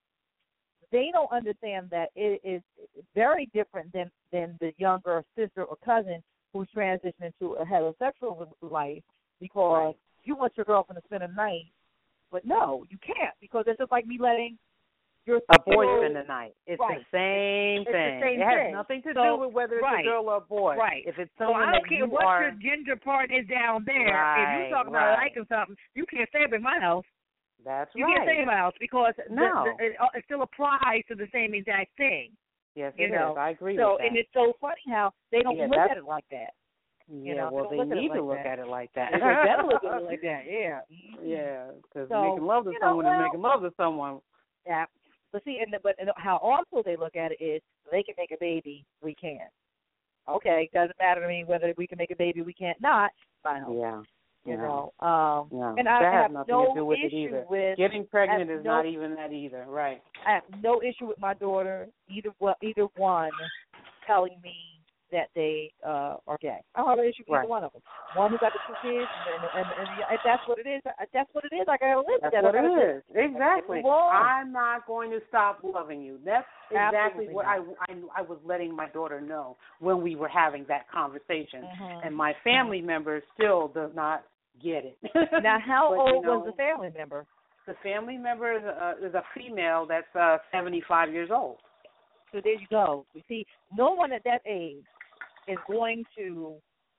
they don't understand that it is very different than, than the younger sister or cousin who's transitioning into a heterosexual life, because you want your girlfriend to spend a night, but no, you can't, because it's just like me letting your A sister- boy spend the night. It's Right. the same It's the thing. same it has thing. nothing to So, do with whether it's right. a girl or a boy. Right. If it's So someone I don't that care you what are, your ginger part is down there. If Right, you talk about right. liking something, you can't stay up in my house. that's You right. can't stay in my house because the- No. the, it, it still applies to the same exact thing. Yes, You it know. is. I agree So, with that. and it's so funny how they don't Yeah, look that's- at it like that. Yeah, know, well, they they don't look at it need to like look that. at it like that. They better look at it like that. Yeah. Yeah, because So, making love to you know, someone well- is making love to someone. Yeah. But see, and the, but and how also they look at it is they can make a baby, we can't. Okay, doesn't matter to me whether we can make a baby, we can't not. Fine. Yeah. You yeah. know, um, Yeah. and that I, I has have nothing no to do with it issue either. with Getting pregnant I have is no- not even that either. Right. I have no issue with my daughter, either one, either one, telling me that they uh, are gay. I don't have an issue with Right. either one of them. One who got the two kids, and, and, and, and if that's what it is, that's what it is. I gotta live That's with that. what I gotta it is. Exactly. move on. I'm not going to stop loving you. That's exactly Absolutely what I, I I was letting my daughter know when we were having that conversation. Mhm. And my family member still does not get it. Now, how But, you old know, was the family member? The family member is a, is a female that's uh, seventy-five years old. So there you go. You see, no one at that age is going to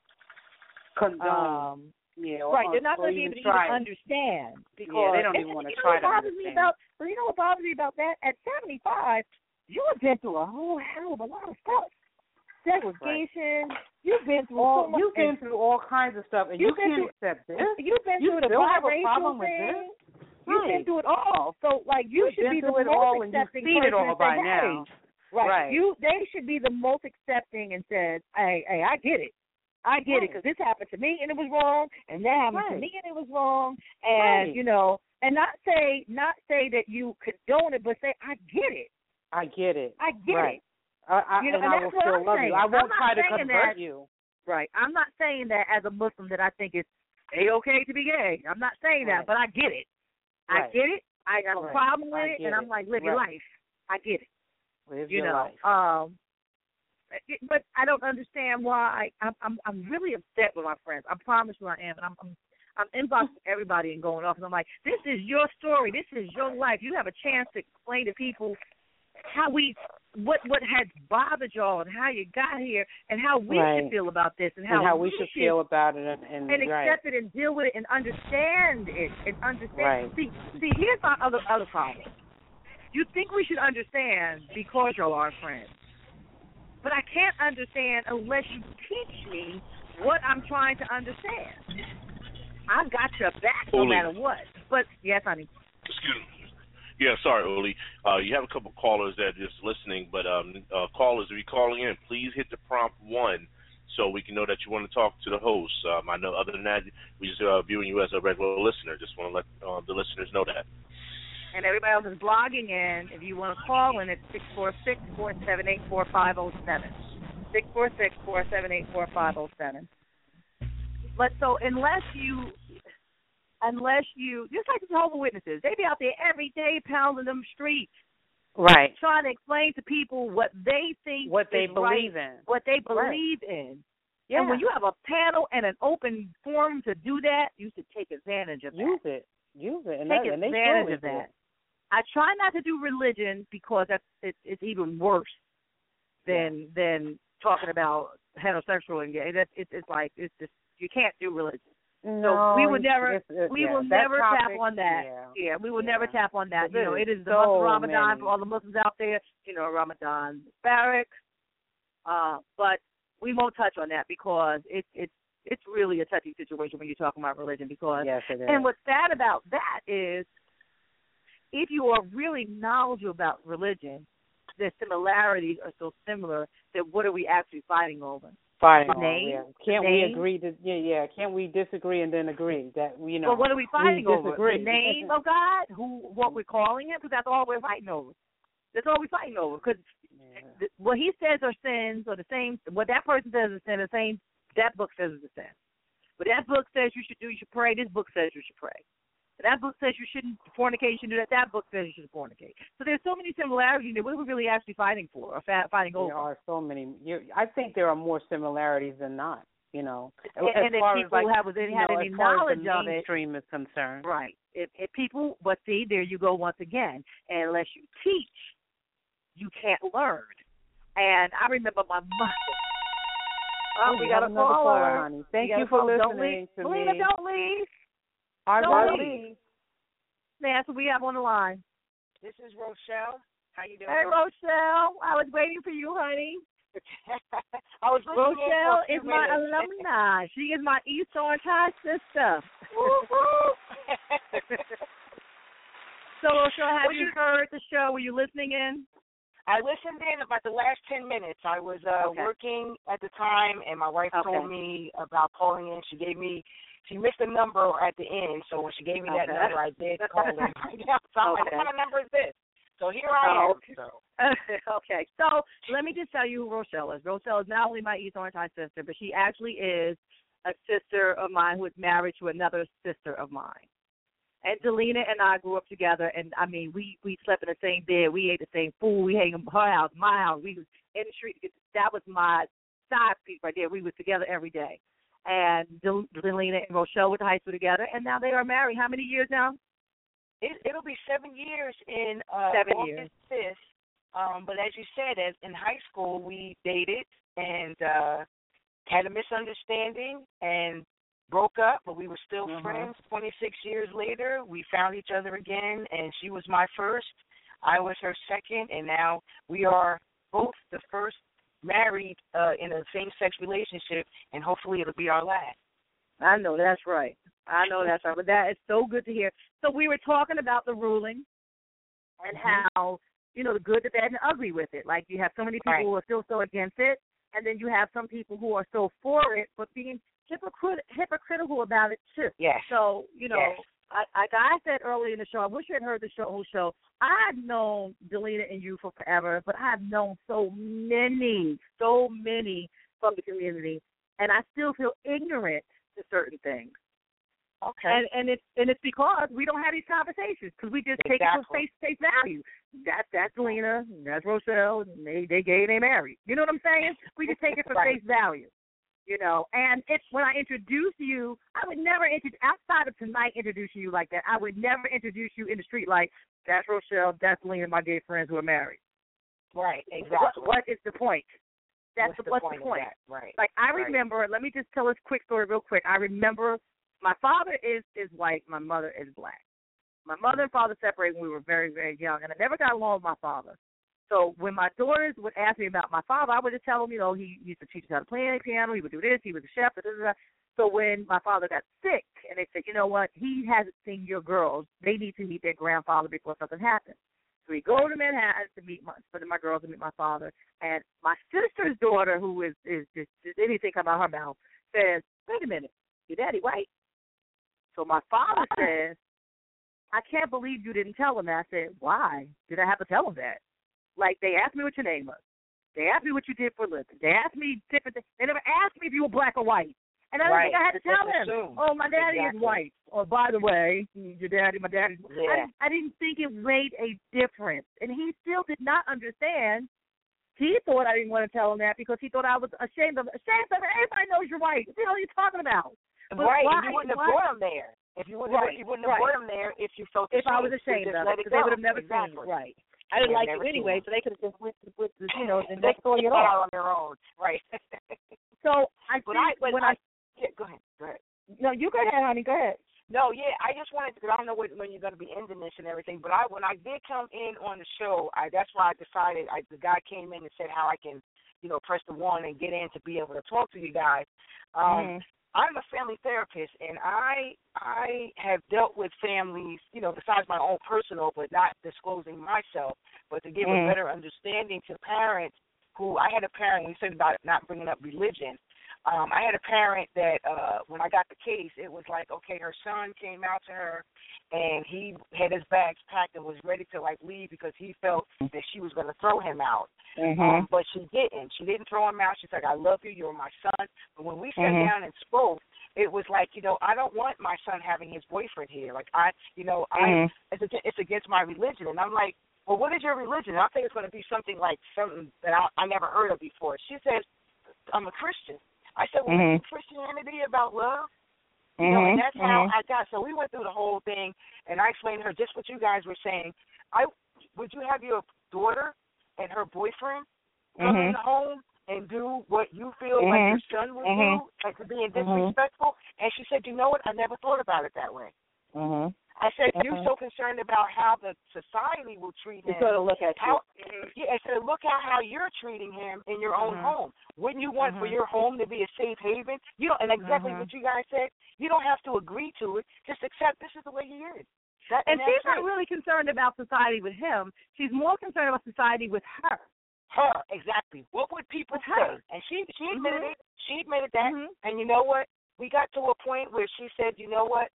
Condone. um, yeah, or, right. They're not or going to be even able to even try it. understand because Yeah, they don't and, even want to you know try what to bothers me understand. about. But you know what bothers me about that? At seventy-five, you have been through a whole hell of a lot of stuff. Segregation. You've been through all, so much. you've been through all kinds of stuff, and you You've been can't through- accept this. You've been You through the still have a biracial problem with thing. this? You've been Right. through it all. So, like, you You've should been be the through it most all, and you've accepting seen it person all and by say, now. Hey, right. Right. You, they should be the most accepting and says, hey, hey, I get it. I get it because this happened to me and it was wrong, and that happened Right. to me and it was wrong, and Right. you know, and not say not say that you condone it, but say I get it. I get it. I get right. it. I, I, You know, and and I that's will what still I'm love saying. you. I I'm won't not try to saying convert that- you. Right. I'm not saying that as a Muslim that I think it's a-okay to be gay. I'm not saying that, Right. but I get it. I Right. get it. I got a Right. problem with I it, get and I'm it. like, live your Right. life. I get it. Live You your know, life. um, it- but I don't understand why. I'm I'm I'm really upset with my friends. I promise you I am, and I'm I'm, I'm inboxing everybody and going off, and I'm like, this is your story. This is your life. You have a chance to explain to people how we, what what has bothered y'all, and how you got here, and how we Right. should feel about this, and how, and how we should feel about it, and, and, and right. accept it and deal with it and understand it and understand. Right. See, see, here's my other other problem. You think we should understand because you're our friends, but I can't understand unless you teach me what I'm trying to understand. I've got your back no Oli. matter what. But yes, honey. Excuse me. Yeah, sorry, Oli. Uh, you have a couple callers that are just listening, but um, uh, callers, if you're calling in, please hit the prompt one so we can know that you want to talk to the host. Um, I know other than that, we just uh, viewing you as a regular listener. Just want to let uh, the listeners know that. And everybody else is blogging in. If you want to call in, it's six four six, four seven eight, four five zero seven. six four six, four seven eight, four five zero seven. But so unless you, unless you, just like the Jehovah's Witnesses, they be out there every day pounding them streets. Right. Trying to explain to people what they think what they is believe right, in. What they believe right. in. Yeah. And when you have a panel and an open forum to do that, you should take advantage of that. Use it. Use it. And take that, and advantage they of that. It. I try not to do religion because that's it, it's even worse than yeah. than talking about heterosexual and gay. That's it's, it's like it's just you can't do religion. No, so we would never it's, it's, we yeah, will never topic, tap on that. Yeah, yeah we will yeah. never tap on that. You know, it is the so month of Ramadan many. for all the Muslims out there. You know, Ramadan Barak. Uh, but we won't touch on that because it's it's it's really a touchy situation when you're talking about religion. Because yes, it is. And what's sad about that is, if you are really knowledgeable about religion, the similarities are so similar that what are we actually fighting over? Fighting the name? over, yeah. Can't the we name? agree to, yeah, yeah, can't we disagree and then agree that, you know, well, what are we fighting we over? disagree. The name of God? Who? What we're calling it? Because that's all we're fighting over. That's all we're fighting over. Because yeah. what he says are sins are the same, what that person says is sin, the same, that book says is a sin. What that book says you should do, you should pray, this book says you should pray. That book says you shouldn't fornicate, you should do that. That book says you should fornicate. So there's so many similarities there. What are we really actually fighting for or fa- fighting over? There are so many. You, I think there are more similarities than not, you know. And, as and if far people as like, have had know, any as far knowledge as the of it. mainstream is concerned. Right. If, if people, but see, there you go once again. And unless you teach, you can't learn. And I remember my mother. Oh, we got a caller. Honey. Thank you for listening to me. Melina, don't leave. Our don't leave. That's what we have on the line. This is Rochelle. How you doing? Hey, Rochelle. I was waiting for you, honey. I was Rochelle is my minutes. alumni. She is my East Orange High sister. So, Rochelle, have you heard the show? Were you listening in? I listened in about the last ten minutes. I was uh, okay. working at the time, and my wife okay. told me about calling in. She gave me, she missed a number at the end, so when she gave me okay. that number, I did call in. So I'm like, okay. what kind of number is this? So here I oh, am. Okay. So. okay, so let me just tell you who Rochelle is. Rochelle is not only my East Orange High sister, but she actually is a sister of mine who is married to another sister of mine. And Delina and I grew up together, and, I mean, we, we slept in the same bed. We ate the same food. We hang in her house, my house. We was in the street. That was my side piece right there. We was together every day. And Del- Delina and Rochelle went to high school together, and now they are married. How many years now? It, it'll be seven years in uh, seven August years. fifth. Um, but as you said, as in high school, we dated and uh, had a misunderstanding and broke up, but we were still mm-hmm. friends. twenty-six years later, we found each other again, and she was my first. I was her second, and now we are both the first married uh, in a same-sex relationship, and hopefully it'll be our last. I know that's right. I know that's right. But that is so good to hear. So we were talking about the ruling and mm-hmm. how, you know, the good, the bad, and the ugly with it. Like you have so many people right. who are still so against it, and then you have some people who are so for it, but being hypocrit- hypocritical about it too. Yes. So, you know, yes. I, like I said earlier in the show, I wish you had heard the show, whole show. I've known Delina and you for forever, but I've known so many, so many from the community, and I still feel ignorant to certain things. Okay. And and it's and it's because we don't have these conversations because we just exactly. take it for face face value. That's that's Delina, that's Rochelle, and they they gay and they married. You know what I'm saying? We just take it for right. face value. You know, and it's when I introduce you, I would never introduce outside of tonight introducing you like that. I would never introduce you in the street like that's Rochelle, that's Delina, my gay friends who are married. Right. Exactly. What, what is the point? That's what's the, the what's point? the point? Of that? Right. Like I remember. Right. Let me just tell this quick story real quick. I remember. My father is, is white. My mother is black. My mother and father separated when we were very, very young, and I never got along with my father. So when my daughters would ask me about my father, I would just tell them, you know, he used to teach us how to play the piano. He would do this. He was a chef. Da, da, da. So when my father got sick, and they said, you know what, he hasn't seen your girls. They need to meet their grandfather before something happens. So we go to Manhattan to meet my, for my girls to meet my father. And my sister's daughter, who is, is just, just anything come out her mouth, says, wait a minute, your daddy white? So my father says, I can't believe you didn't tell them that. I said, why did I have to tell them that? Like, they asked me what your name was. They asked me what you did for a living. They asked me different things. They never asked me if you were black or white. And I didn't right. think I had to tell Just them. assume. Oh, my daddy exactly. is white. Or, by the way, your daddy, my daddy. Yeah. I, didn't, I didn't think it made a difference. And he still did not understand. He thought I didn't want to tell him that because he thought I was ashamed of it. Ashamed of it. Everybody knows you're white. What the hell are you talking about? But right. why, you wouldn't why? have brought him there. If you wouldn't, right. have, you wouldn't have right. brought him there if you felt if ashamed. I was ashamed of it, because they would have never exactly. seen it. Right. I didn't They've like never you anyway, seen so they could have just went with, with you know, the they next story get at all. out on their own. Right. So I but think I, but when I, I, yeah, go ahead. Go ahead. no, you go ahead, honey. Go ahead. No, yeah, I just wanted to, because I don't know when, when you're going to be ending this and everything, but I when I did come in on the show, I that's why I decided, I, the guy came in and said how I can, you know, press the one and get in to be able to talk to you guys. Um, mm-hmm. I'm a family therapist, and I I have dealt with families, you know, besides my own personal, but not disclosing myself, but to give mm-hmm. a better understanding to parents who, I had a parent, we said about not bringing up religion, Um, I had a parent that uh, when I got the case, it was like, okay, her son came out to her, and he had his bags packed and was ready to, like, leave because he felt that she was going to throw him out. Mm-hmm. Um, but she didn't. She didn't throw him out. She's like, I love you. You're my son. But when we sat mm-hmm. down and spoke, it was like, you know, I don't want my son having his boyfriend here. Like, I, you know, mm-hmm. I it's, it's against my religion. And I'm like, well, what is your religion? And I think it's going to be something like something that I, I never heard of before. She says, I'm a Christian. I said, well, mm-hmm. is Christianity about love? You mm-hmm. know, and that's mm-hmm. how I got. So we went through the whole thing, and I explained to her just what you guys were saying. I would you have your daughter and her boyfriend come mm-hmm. in the home and do what you feel mm-hmm. like your son would mm-hmm. do, like being disrespectful? Mm-hmm. And she said, you know what? I never thought about it that way. Mm-hmm. I said, you're mm-hmm. so concerned about how the society will treat him. You've got to look at how, you. Yeah, I said, look at how you're treating him in your own mm-hmm. home. Wouldn't you want mm-hmm. for your home to be a safe haven? You know, and exactly mm-hmm. what you guys said, you don't have to agree to it. Just accept this is the way he is. That, and and she's it. not really concerned about society with him. She's more concerned about society with her. Her, exactly. What would people say? And she she admitted mm-hmm. it. She admitted that. Mm-hmm. And you know what? We got to a point where she said, you know what?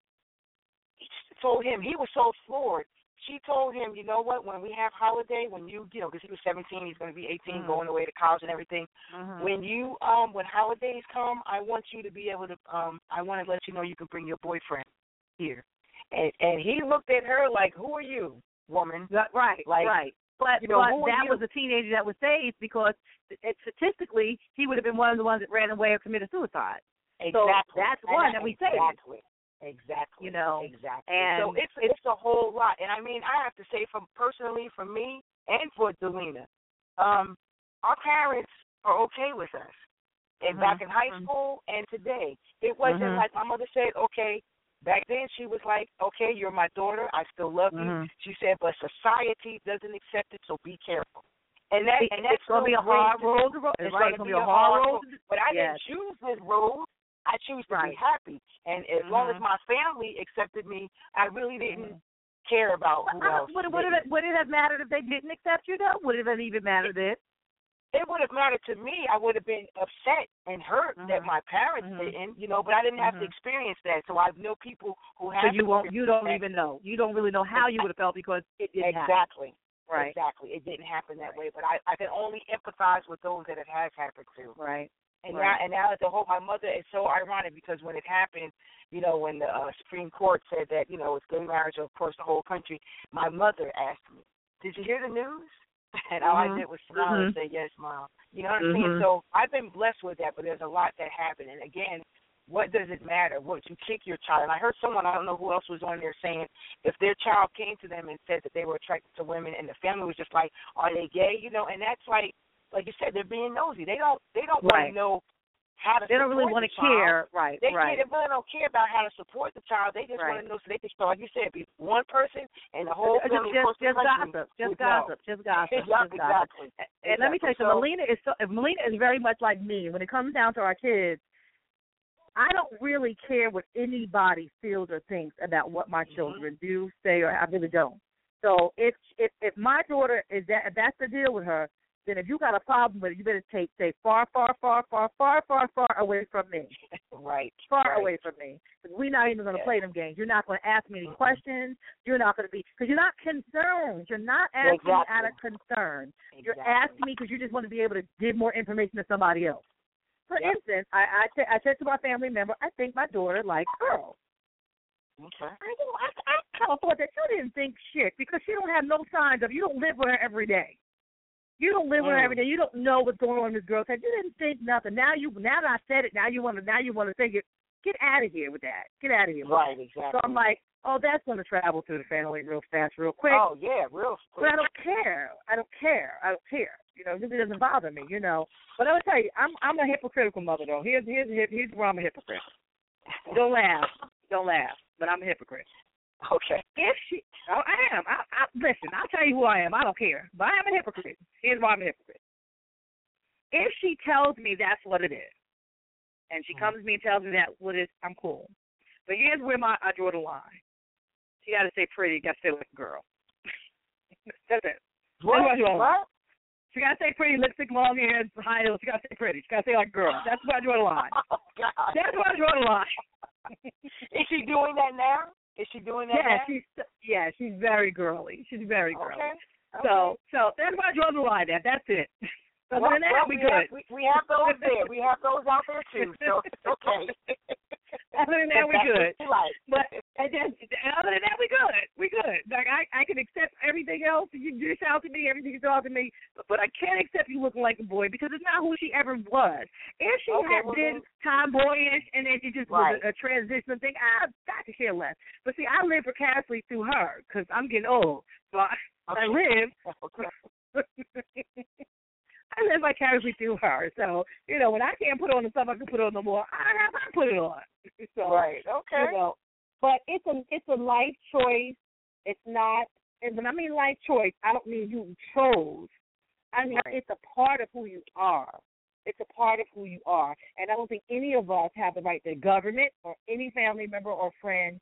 Told him, he was so floored. She told him, you know what, when we have holiday, when you, you know, because he was seventeen, he's going to be eighteen, mm-hmm. going away to college and everything. Mm-hmm. When you, um, when holidays come, I want you to be able to, um, I want to let you know you can bring your boyfriend here. And and he looked at her like, who are you, woman? Right, like, right. But, you know, but that you? was a teenager that was saved because it, statistically he would have been one of the ones that ran away or committed suicide. Exactly. So that's one that we saved. Exactly. Exactly. You know, exactly. And so it's it's a whole lot. And I mean, I have to say, from personally, for me and for Delina, um, our parents are okay with us. And mm-hmm. back in high school mm-hmm. and today, it wasn't mm-hmm. like my mother said, okay. Back then, she was like, okay, you're my daughter. I still love mm-hmm. you. She said, but society doesn't accept it, so be careful. And that and that's going to be a hard road to road. It's right. going to be a hard road. road. But I yes. didn't choose this road. I choose to right. be happy. And as mm-hmm. long as my family accepted me, I really didn't mm-hmm. care about who well, else. Would, would, it, would it have mattered if they didn't accept you, though? Would it have even mattered then? It would have mattered to me. I would have been upset and hurt mm-hmm. that my parents mm-hmm. didn't, you know, but I didn't have mm-hmm. to experience that. So I know people who have. So you won't. You don't that. even know. You don't really know how you would have felt because it didn't exactly. happen. Right. Exactly. It didn't happen that right. way. But I, I can only empathize with those that it has happened to. Right. And right. now, and now the whole, my mother, it's so ironic because when it happened, you know, when the uh, Supreme Court said that, you know, it's gay marriage across the whole country, my mother asked me, did you hear the news? And all mm-hmm. I did was smile mm-hmm. and say, yes, Mom. You know what I'm mm-hmm. saying? So I've been blessed with that, but there's a lot that happened. And, again, what does it matter? What you kick your child? And I heard someone, I don't know who else was on there, saying if their child came to them and said that they were attracted to women and the family was just like, are they gay? You know, and that's like, like you said, they're being nosy. They don't they don't right. want to know how to They don't really want to care. Right, they, right. They really don't care about how to support the child. They just right. want to know so they can start, like you said, be one person and the whole family. Just, just, just gossip. Just gossip. Just gossip. Just gossip. Exactly. And exactly. let me tell you so, something. Melina is, so, Melina is very much like me. When it comes down to our kids, I don't really care what anybody feels or thinks about what my children mm-hmm. do, say, or I really don't. So if if if my daughter is that if that's the deal with her, then if you got a problem with it, you better take stay far, far, far, far, far, far, far away from me. Right. Far right. away from me. Because we're not even going to yeah. play them games. You're not going to ask me any mm-hmm. questions. You're not going to be, because you're not concerned. You're not asking exactly. me out of concern. Exactly. You're asking me because you just want to be able to give more information to somebody else. For yep. instance, I I, t- I said to my family member, I think my daughter likes girls. Okay. I, you know, I, I kind of thought that you didn't think shit because she don't have no signs of, you don't live with her every day. You don't live mm. with her every day. You don't know what's going on in this girl's head. You didn't think nothing. Now you, now that I said it, now you want to, now you want to think it. Get out of here with that. Get out of here. Right, exactly. So I'm like, oh, that's going to travel through the family real fast, real quick. Oh yeah, real quick. But I don't care. I don't care. I don't care. You know, it really doesn't bother me. You know. But I will tell you, I'm I'm a hypocritical mother though. Here's here's here's where I'm a hypocrite. Don't laugh. Don't laugh. But I'm a hypocrite. Okay. If she, oh, I am. I, I listen. I'll tell you who I am. I don't care. But I am a hypocrite. Here's why I'm a hypocrite. If she tells me that's what it is, and she comes to me and tells me that what it is, I'm cool. But here's where my I draw the line. She got to say pretty. Got to say like a girl. That's it. What? That's what? what? She got to say pretty, lipstick, long hair, high heels. She got to say pretty. She got to say like a girl. That's where I draw the line. Oh, God. That's where I draw the line. Is she doing that now? Is she doing that yeah, now? She's, yeah, she's very girly. She's very girly. Okay. So, so that's where I draw the line at. That's it. Other well, than that, well, we, we good. Have, we, we have those there. We have those out there too. So it's okay. Other than that, we good. Like. But and then, other than that, we good. We good. Like I, I can accept everything else. You dish out to me, everything you talk to me, but, but I can't accept you looking like a boy because it's not who she ever was. If she okay, had well, been tomboyish and then she just right. was a, a transition thing, I got to care less. But see, I live vicariously through her because I'm getting old. So I, okay. I live. Okay. I live vicariously through her. So, you know, when I can't put on the stuff I can put on no more, I have to put it on. So, right. Okay. You know, but it's a it's a life choice. It's not, and when I mean life choice, I don't mean you chose. I mean right. It's a part of who you are. It's a part of who you are. And I don't think any of us have the right, the government or any family member or friend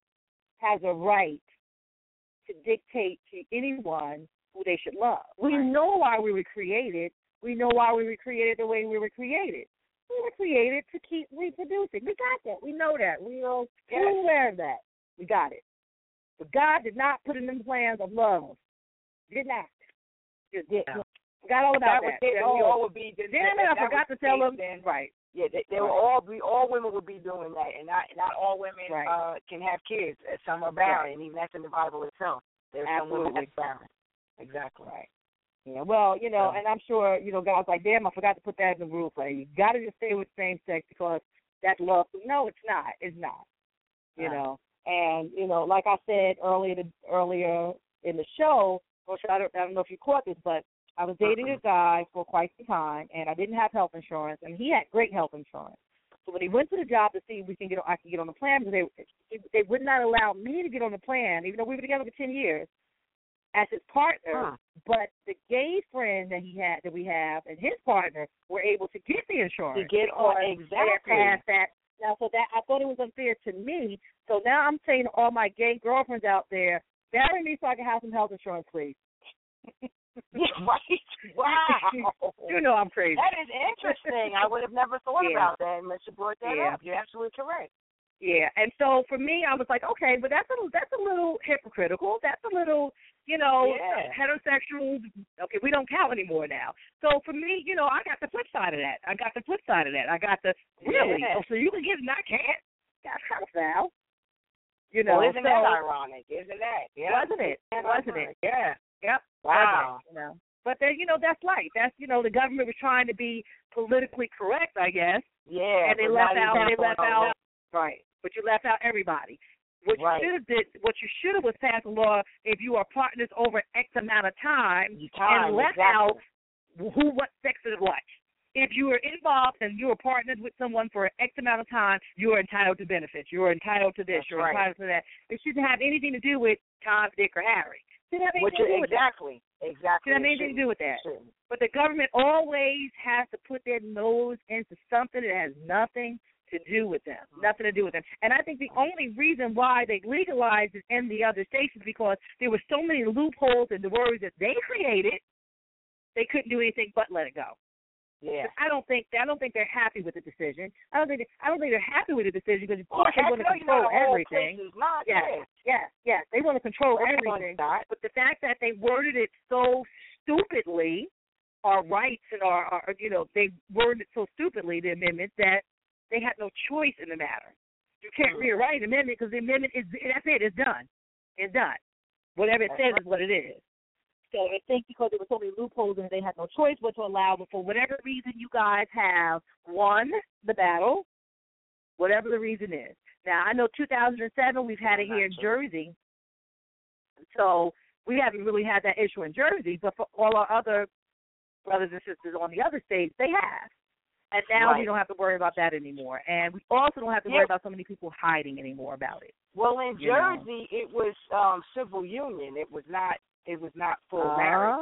has a right to dictate to anyone who they should love. We right. know why we were created. We know why we were created the way we were created. We were created to keep reproducing. We got that. We know that. We are fully aware of that. We got it. But God did not put in them plans of love. Did not. Just did. No. Forgot all about that. that. It, oh. We all would be. Then I forgot to tell them. Then, right. Yeah, they, they right. were all. We all women would be doing that, and not not all women right. uh, can have kids. Some are barren, right. and even that's in the Bible itself. There's Absolutely. some women that's barren. Exactly. Right. Yeah, well, you know, so, and I'm sure, you know, guys like, damn, I forgot to put that in the rule play. You got to just stay with same sex because that's love. No, it's not. It's not. You right. know, and, you know, like I said earlier earlier in the show, which I don't, I don't know if you caught this, but I was dating uh-huh. a guy for quite some time, and I didn't have health insurance, and he had great health insurance. So when he went to the job to see if we can get, I can get on the plan, because they, they would not allow me to get on the plan, even though we were together for ten years. As his partner, huh. but the gay friend that he had, that we have, and his partner were able to get the insurance. To get on exactly. Past that. Now, so that I thought it was unfair to me. So now I'm saying to all my gay girlfriends out there, marry me so I can have some health insurance, please. Yeah, right. Wow. You know I'm crazy. That is interesting. I would have never thought yeah. about that unless you brought that yeah. up. You're absolutely correct. Yeah, and so for me, I was like, okay, but that's a that's a little hypocritical. That's a little, you know, yeah. heterosexual. Okay, we don't count anymore now. So for me, you know, I got the flip side of that. I got the flip side of that. I got the really. Yeah. Oh, so you can get it and I can't. That's kind of foul. You know, well, isn't so, that ironic? Isn't that? Yeah. Wasn't it? That's wasn't ironic. it? Yeah. Yep. Wow. You know. But then, you know, that's life. That's, you know, the government was trying to be politically correct, I guess. Yeah. And they left out. They left out. Right. But you left out everybody. What you right. should have did, what you should have was passed a law if you are partners over X amount of time, time and left exactly. out who, what sex is what. If you are involved and you are partnered with someone for X amount of time, you are entitled to benefits. You are entitled to this. That's you're right. entitled to that. It shouldn't have anything to do with Tom, Dick, or Harry. It shouldn't have anything Which to do with exactly, that. exactly. It shouldn't have anything to do with that. But the government always has to put their nose into something that has nothing to do with them, nothing to do with them. And I think the only reason why they legalized it in the other states is because there were so many loopholes and the words that they created they couldn't do anything but let it go. Yeah. I don't think I don't think they're happy with the decision. I don't think I don't think they're happy with the decision because of Well, course they want to no, control you know, the whole everything. place is not, yeah, yeah. yeah, yeah. They want to control Well, everything. not. But the fact that they worded it so stupidly, our rights and our, our you know, they worded it so stupidly, the amendment, that they had no choice in the matter. You can't Mm. rewrite an amendment because the amendment is that's it. It's done. It's done. Whatever it That's says right. is what it is. So I think because there were so many loopholes and they had no choice but to allow, but for whatever reason you guys have won the battle, whatever the reason is. Now, I know two thousand seven we've had it here in Jersey, so we haven't really had that issue in Jersey, but for all our other brothers and sisters on the other states, they have. And now Right. we don't have to worry about that anymore. And we also don't have to Yeah. worry about so many people hiding anymore about it. Well, in You know. Jersey, it was um, civil union. It was not. It was not full marriage.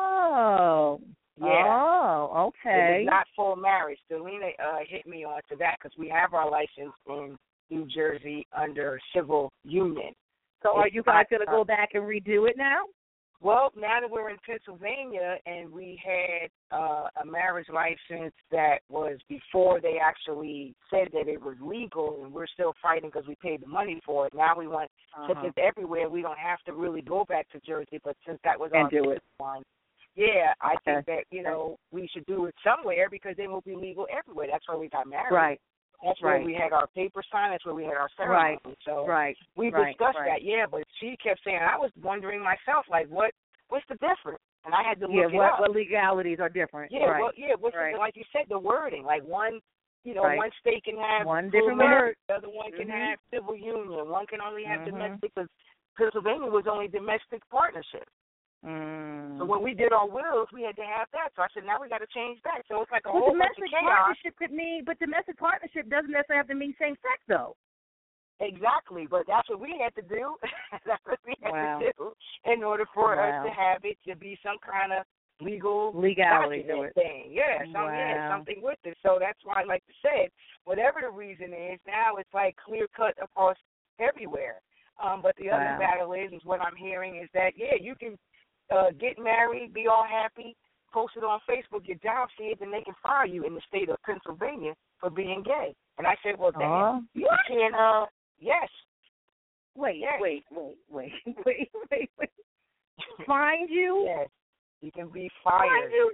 Oh. Yeah. Oh, It okay. was not full marriage. Delina uh, hit me on to that because we have our license in New Jersey under civil union. So are It's you guys not, going to uh, go back and redo it now? Well, now that we're in Pennsylvania and we had uh, a marriage license that was before they actually said that it was legal, and we're still fighting because we paid the money for it. Now we want, Uh-huh. since it's everywhere, we don't have to really go back to Jersey, but since that was And our do it. one, yeah, I Okay. think that, you know, we should do it somewhere because then we'll be legal everywhere. That's where we got married. Right. That's where right. we had our paper signed. That's where we had our ceremony. Right. So Right. we right. discussed right. that, yeah, but she kept saying, I was wondering myself, like, what, what's the difference? And I had to look Yeah, it what, up. what legalities are different. Yeah, right. well, yeah, what's right. the, like you said, the wording. Like one, you know, Right. one state can have One full different marriage, word. the other one can Mhm. have civil union, one can only have Mhm. domestic, because Pennsylvania was only domestic partnership. Mm. So when we did our wills, we had to have that. So I said, now we got to change that. So it's like a But whole bunch of domestic chaos. partnership could mean, but domestic partnership doesn't necessarily have to mean same sex, though. Exactly, but that's what we had to do. That's what we had Wow. to do in order for Wow. us to have it to be some kind of legal Legality to document it. thing. Yeah, some, yeah, Wow. something with it. So that's why, like you said, whatever the reason is, now it's like clear cut across everywhere. Um, but the Wow. other battle is, is what I'm hearing is that yeah, you can uh, get married, be all happy, post it on Facebook, your job sees, and they can fire you in the state of Pennsylvania for being gay. And I said, well, damn, Uh, you can, uh, yes. wait, Yes. wait, wait, wait, wait, wait, wait. Find you? Yes. You can be Find fired. you?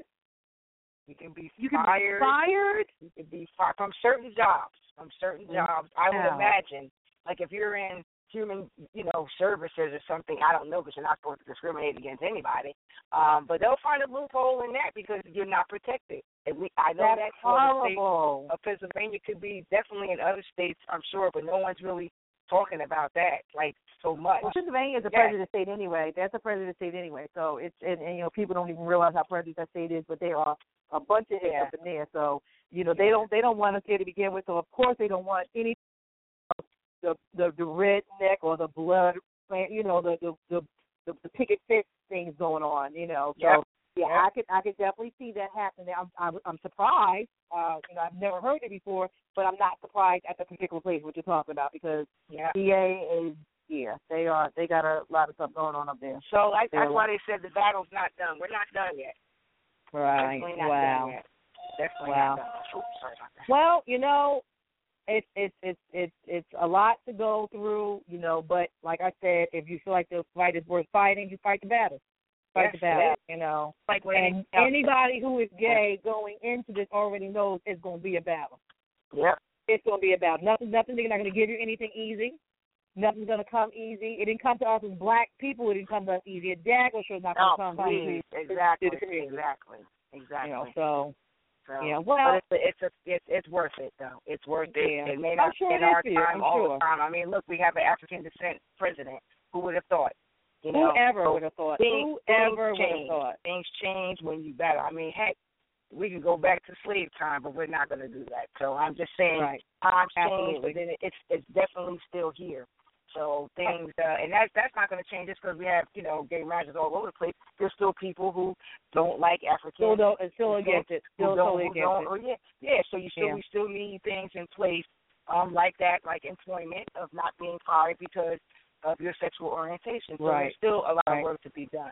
You can be You can fired. be fired? You can be fired from certain jobs. From certain jobs. I would Wow. imagine, like if you're in human, you know, services or something, I don't know because you're not supposed to discriminate against anybody. Um, but they'll find a loophole in that because you're not protected. And we, I know That's that for the state horrible. of Pennsylvania could be definitely in other states, I'm sure, but no one's really talking about that like so much. Well, Pennsylvania is a Yes. president state anyway. That's a president state anyway. So it's and, and you know people don't even realize how president that state is, but there are a bunch of hiccups Yeah. in there. So you know they don't they don't want us there to begin with. So of course they don't want any of the the the redneck or the blood, you know the the the, the, the picket fence things going on. You know so. Yep. Yeah, Yep. I could I could definitely see that happening. I'm I'm, I'm surprised. Uh, you know, I've never heard it before, but I'm not surprised at the particular place what you're talking about because Yeah. P A is yeah, they are they got a lot of stuff going on up there. So I, They're that's why they said the battle's not done. We're not done yet. Right. Definitely not Wow. done yet. Definitely Wow. not done. Oops, sorry about that. Well, you know, it's it's it's it's it's a lot to go through, you know, but like I said, if you feel like the fight is worth fighting, you fight the battle. Fight Yes, the battle, yes. you know. Like when And anything else. anybody who is gay going into this already knows it's going to be a battle. Yep. It's going to be a battle. Nothing, nothing. They're not going to give you anything easy. Nothing's going to come easy. It didn't come to us as black people. It didn't come to us easy. A Dago sure not going Oh, to come please. easy. Exactly. to the community. Exactly. Exactly. You know, so So, yeah, well, but it's, it's a, it's it's worth it though. It's worth it. Yeah. It may I'm not sure in it is our for you. time I'm all sure. the time. I mean, look, we have an African descent president. Who would have thought? You know, whoever so would have thought. Things, Whoever things would have change. thought. Things change when you battle. I mean, heck, we can go back to slave time, but we're not going to do that. So I'm just saying, Right. times change, Absolutely. but then it's it's definitely still here. So things, uh, and that's that's not going to change just because we have you know gay marriages all over the place. There's still people who don't like Africans. Still don't, still who against it. who Still don't- totally who against don't- it. or yeah, yeah. So you still Yeah. we still need things in place, um, like that, like employment of not being fired because of your sexual orientation. So Right. there's still a lot Right. of work to be done.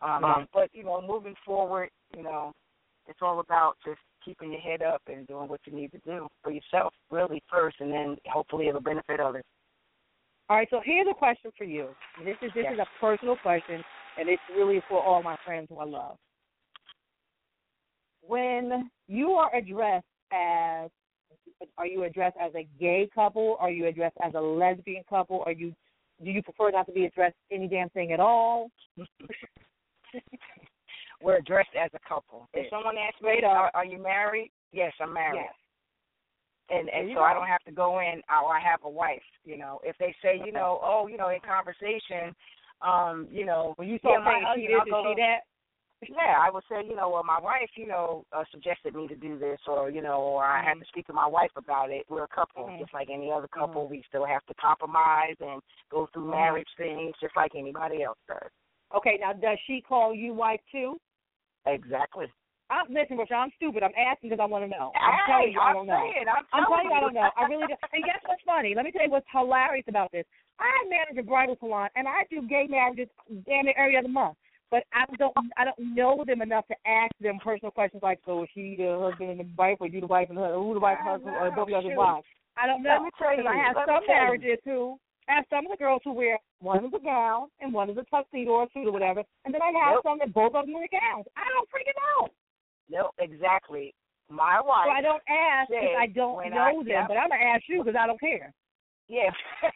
Um, Right. But, you know, moving forward, you know, it's all about just keeping your head up and doing what you need to do for yourself, really, first, and then hopefully it'll benefit others. All right, so here's a question for you. This is this Yes. is a personal question, and it's really for all my friends who I love. When you are addressed as, are you addressed as a gay couple? Are you addressed as a lesbian couple? Are you, do you prefer not to be addressed any damn thing at all? We're addressed as a couple. If someone asks me, Straight up. are, are you married? Yes, I'm married. Yes. And and you so go. I don't have to go in, oh, I have a wife, you know. If they say, you know, oh, you know, in conversation, um, you know, When you yeah, saw my hey, she husband, this I'll and go she to- that, Yeah, I would say, you know, well, my wife, you know, uh, suggested me to do this, or, you know, or I had to speak to my wife about it. We're a couple, Mhm. just like any other couple. Mhm. We still have to compromise and go through Mhm. marriage things, just like anybody else does. okay, now does she call you wife too? Exactly. I'm, listen, Rasha, I'm stupid. I'm asking because I want to know. Hey, I'm telling you, I don't know. saying, I'm, I'm telling telling you, I don't know. I really do. And guess what's funny? Let me tell you what's hilarious about this. I manage a bridal salon, and I do gay marriages damn near every other month. But I don't, I don't know them enough to ask them personal questions like, so is she the husband and the wife, or you the wife and her, who the wife and husband, or both of the wives? I don't know. Let me tell you. Because I have let me some tell you. marriages who I have some of the girls who wear one is a gown and one is a tuxedo or a suit or whatever, and then I have Nope. some that both of them are gowns. I don't freaking know. No, exactly. My wife. So I don't ask because said I don't when know I- them, yeah. but I'm gonna ask you because I don't care. Yeah.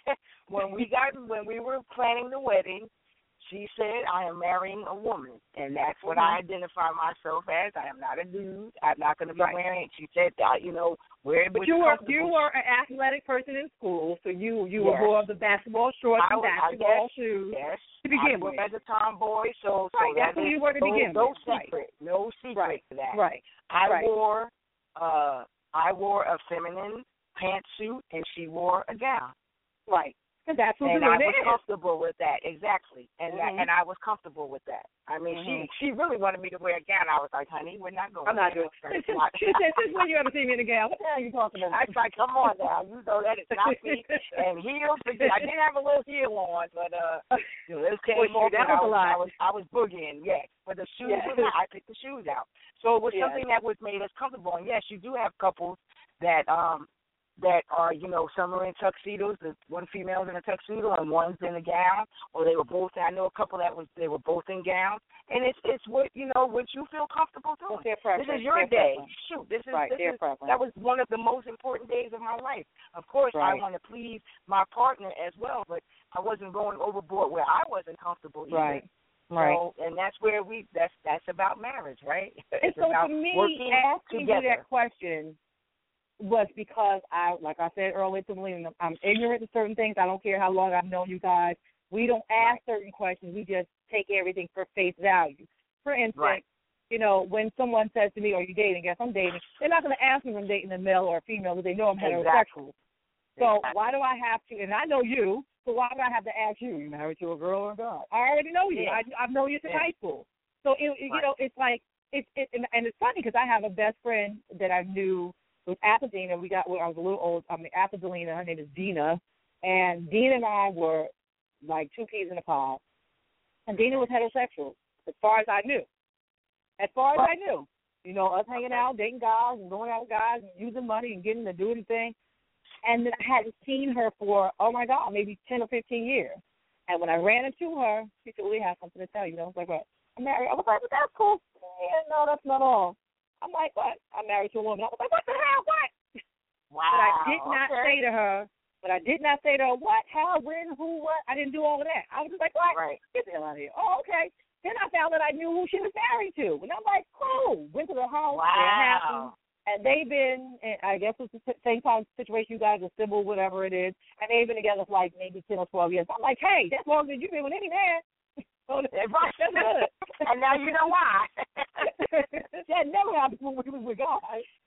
when we got when we were planning the wedding, she said, I am marrying a woman, and that's what I identify myself as. I am not a dude. I'm not going to be Right. wearing. She said, that, you know, wear it. But you were you were an athletic person in school, so you you were Yes. more of the basketball shorts I and was- I basketball guess, shoes Yes. to begin I was with. as a tomboy, so, so Right, that that's who is you were to no, begin no with. Right. secret. No secret Right. to that. Right. I Right. wore uh I wore a feminine pantsuit, and she wore a gown. Right. Because that's what And the I women was is. comfortable with that, exactly. And Mhm. that, and I was comfortable with that. I mean, Mhm. she she really wanted me to wear a gown. I was like, honey, we're not going. I'm not there. doing it. It's not- She said, since when you ever seen me in a gown? What the hell are you talking about? I was like, come on now, you know that is not me. And heels, I did have a little heel on, but uh, you know, this came Well, off. shoot, that and was a I was, lot. I was I was boogieing, yes. But the shoes Yes. were not. I picked the shoes out. So it was Yes. something that was made us comfortable. And yes, you do have couples that um that are, you know, some are in tuxedos, the one female's in a tuxedo and one's in a gown, or they were both. I know a couple that was they were both in gowns, and it's it's what you know what you feel comfortable doing. What's their preference? This is your Their day. preference. Shoot, this is Right, this their is preference. that was one of the most important days of my life. Of course, I Right. want to please my partner as well, but I wasn't going overboard where I wasn't comfortable either. Right. Right. So, and that's where we that's that's about marriage, right? And It's so about to me, working asking together. you that question was because I, like I said earlier to Melina, I'm ignorant to certain things. I don't care how long I've known you guys. We don't ask certain questions. We just take everything for face value. For instance, Right. you know, when someone says to me, "Are you dating?" Yes, I'm dating. They're not going to ask me if I'm dating a male or a female because they know I'm heterosexual. Exactly. So Exactly. why do I have to? And I know you. So why do I have to ask you? You married to a girl or a guy? I already know you. Yeah. I, I've known you since Yeah. high school. So it, it, you Right. know, it's like it's it, and, and it's funny because I have a best friend that I knew was Athadina. We got when I was a little old. I mean, Athadina. Her name is Dina, and Dina and I were like two peas in a pod. And Dina was heterosexual, as far as I knew. As far as I knew, you know, us hanging out, dating guys, and going out with guys, and using money and getting to do anything. And then I hadn't seen her for, oh, my God, maybe ten or fifteen years. And when I ran into her, she said, we have something to tell you. I was like, what? I'm married. I was like, well, that's cool. Yeah, no, that's not all. I'm like, what? I'm married to a woman. I was like, what the hell? What? Wow. But I did not okay. say to her, but I did not say to her, what, how, when, who, what. I didn't do all of that. I was just like, what? Right. Get the hell out of here. Oh, okay. Then I found that I knew who she was married to. And I'm like, cool. Went to the house. They're happy. Wow. And they've been, and I guess it's the same kind of situation you guys are civil, whatever it is. And they've been together for like maybe ten or twelve years. I'm like, hey, that's longer than you've been with any man. So that's good. And now you know why. That never happened when we was with God.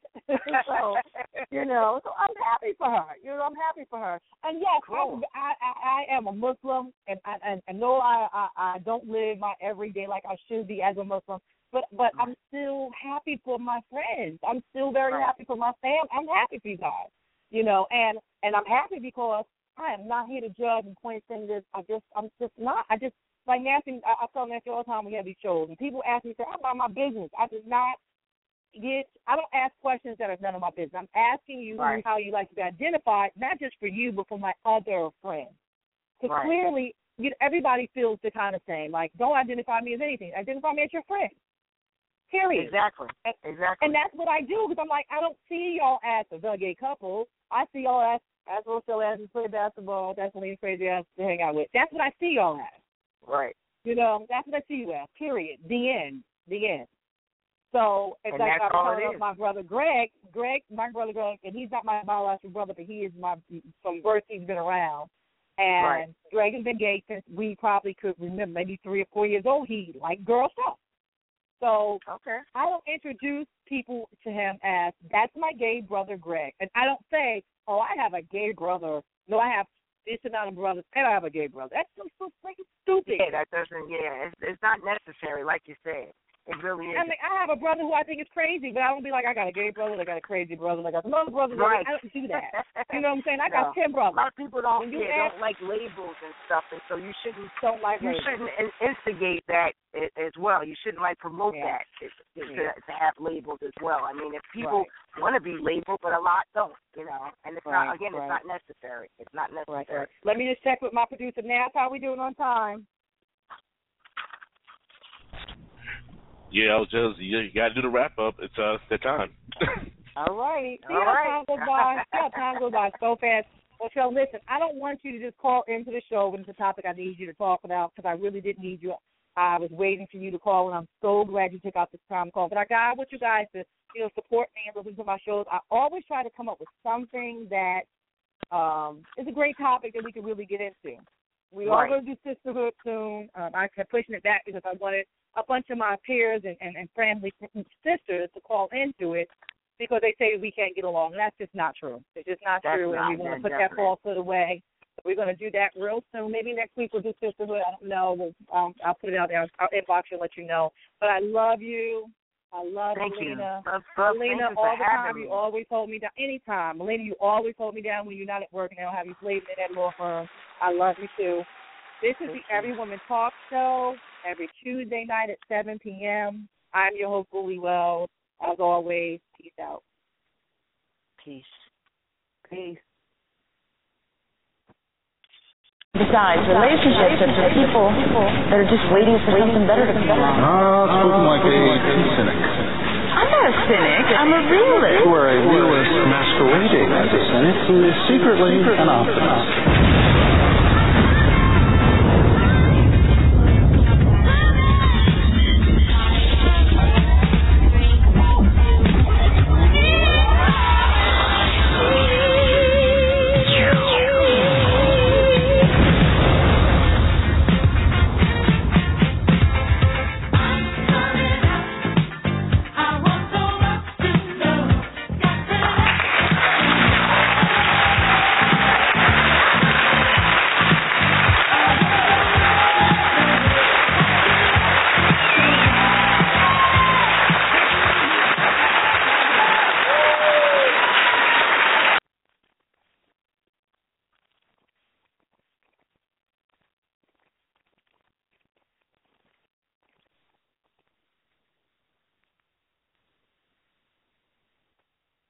So, you know, so I'm happy for her. You know, I'm happy for her. And yes, Cool. I, I I am a Muslim, and I and, and no, I, I I don't live my everyday like I should be as a Muslim. But but I'm still happy for my friends. I'm still very Right. happy for my family. I'm happy for you guys. You know, and and I'm happy because I am not here to judge and point fingers. I just I'm just not. I just like Nancy, I, I tell Nancy all the time we have these shows, and people ask me, say, I'm about my business. I do not get, I don't ask questions that are none of my business. I'm asking you right. how you like to be identified, not just for you, but for my other friends. Because right. clearly, you know, everybody feels the kind of same. Like, don't identify me as anything. Identify me as your friend. Period. Exactly. And, exactly. And that's what I do, because I'm like, I don't see y'all as a gay couple. I see y'all as, as Rochelle as to play basketball. That's Lena Crazy as to hang out with. That's what I see y'all as. Right. You know, that's what I see you as. Period. The end. The end. So it's and like that's I all was it telling is. my brother Greg, Greg, my brother Greg, and he's not my biological brother, but he is my, from birth he's been around. And right. Greg has been gay since we probably could remember, maybe three or four years old. He liked girl stuff. So okay. I don't introduce people to him as, that's my gay brother Greg. And I don't say, oh, I have a gay brother. No, I have this amount of brothers, and I have a gay brother. That's so, so freaking stupid. Yeah, that doesn't, yeah, it's, it's not necessary, like you said. It really is. I mean, I have a brother who I think is crazy, but I don't be like, I got a gay brother, I got a crazy brother, I got another brother. Right. I don't do that. You know what I'm saying? I no. got ten brothers. A lot of people don't, you yeah, ask, don't like labels and stuff, and so you shouldn't don't like you labels. shouldn't in- instigate that as well. You shouldn't like promote yeah. that to, yeah. to have labels as well. I mean, if people right. want to be labeled, but a lot don't, you know, and it's right. not again, right. it's not necessary. It's not necessary. Right. Let me just check with my producer now. How we doing on time? Yeah, I was just, you, you got to do the wrap up. It's uh, it's that time. All right. See All how right. time goes by. See how time goes by so fast. Well, so listen, I don't want you to just call into the show when it's a topic I need you to talk about, because I really did need you. I was waiting for you to call, and I'm so glad you took out this time to call. But I got with you guys to, you know, support me and listen to my shows. I always try to come up with something that um, is a great topic that we can really get into. We right. are going to do sisterhood soon. Um, I kept pushing it back because I wanted a bunch of my peers and, and, and family sisters to call into it, because they say we can't get along. And that's just not true. It's just not that's true, not, and we want to put definitely. that falsehood away. We're going to do that real soon. Maybe next week we'll do sisterhood. I don't know. We'll, um, I'll put it out there. I'll inbox you and let you know. But I love you. I love Thank Melina. you. Love, love, Melina, thank all the time, me. you always hold me down. Anytime. Melina, you always hold me down when you're not at work, and they don't have you slaving in that law firm. I love you, too. This is the Every Woman Talk Show every Tuesday night at seven p.m. I'm your host, Bully Wells. As always, peace out. Peace. Peace. Besides, relationships are for people that are just waiting for something better to come along. Ah, spoken like a cynic. I'm not a cynic. I'm a realist. You are a realist masquerading as a cynic who is secretly an optimist.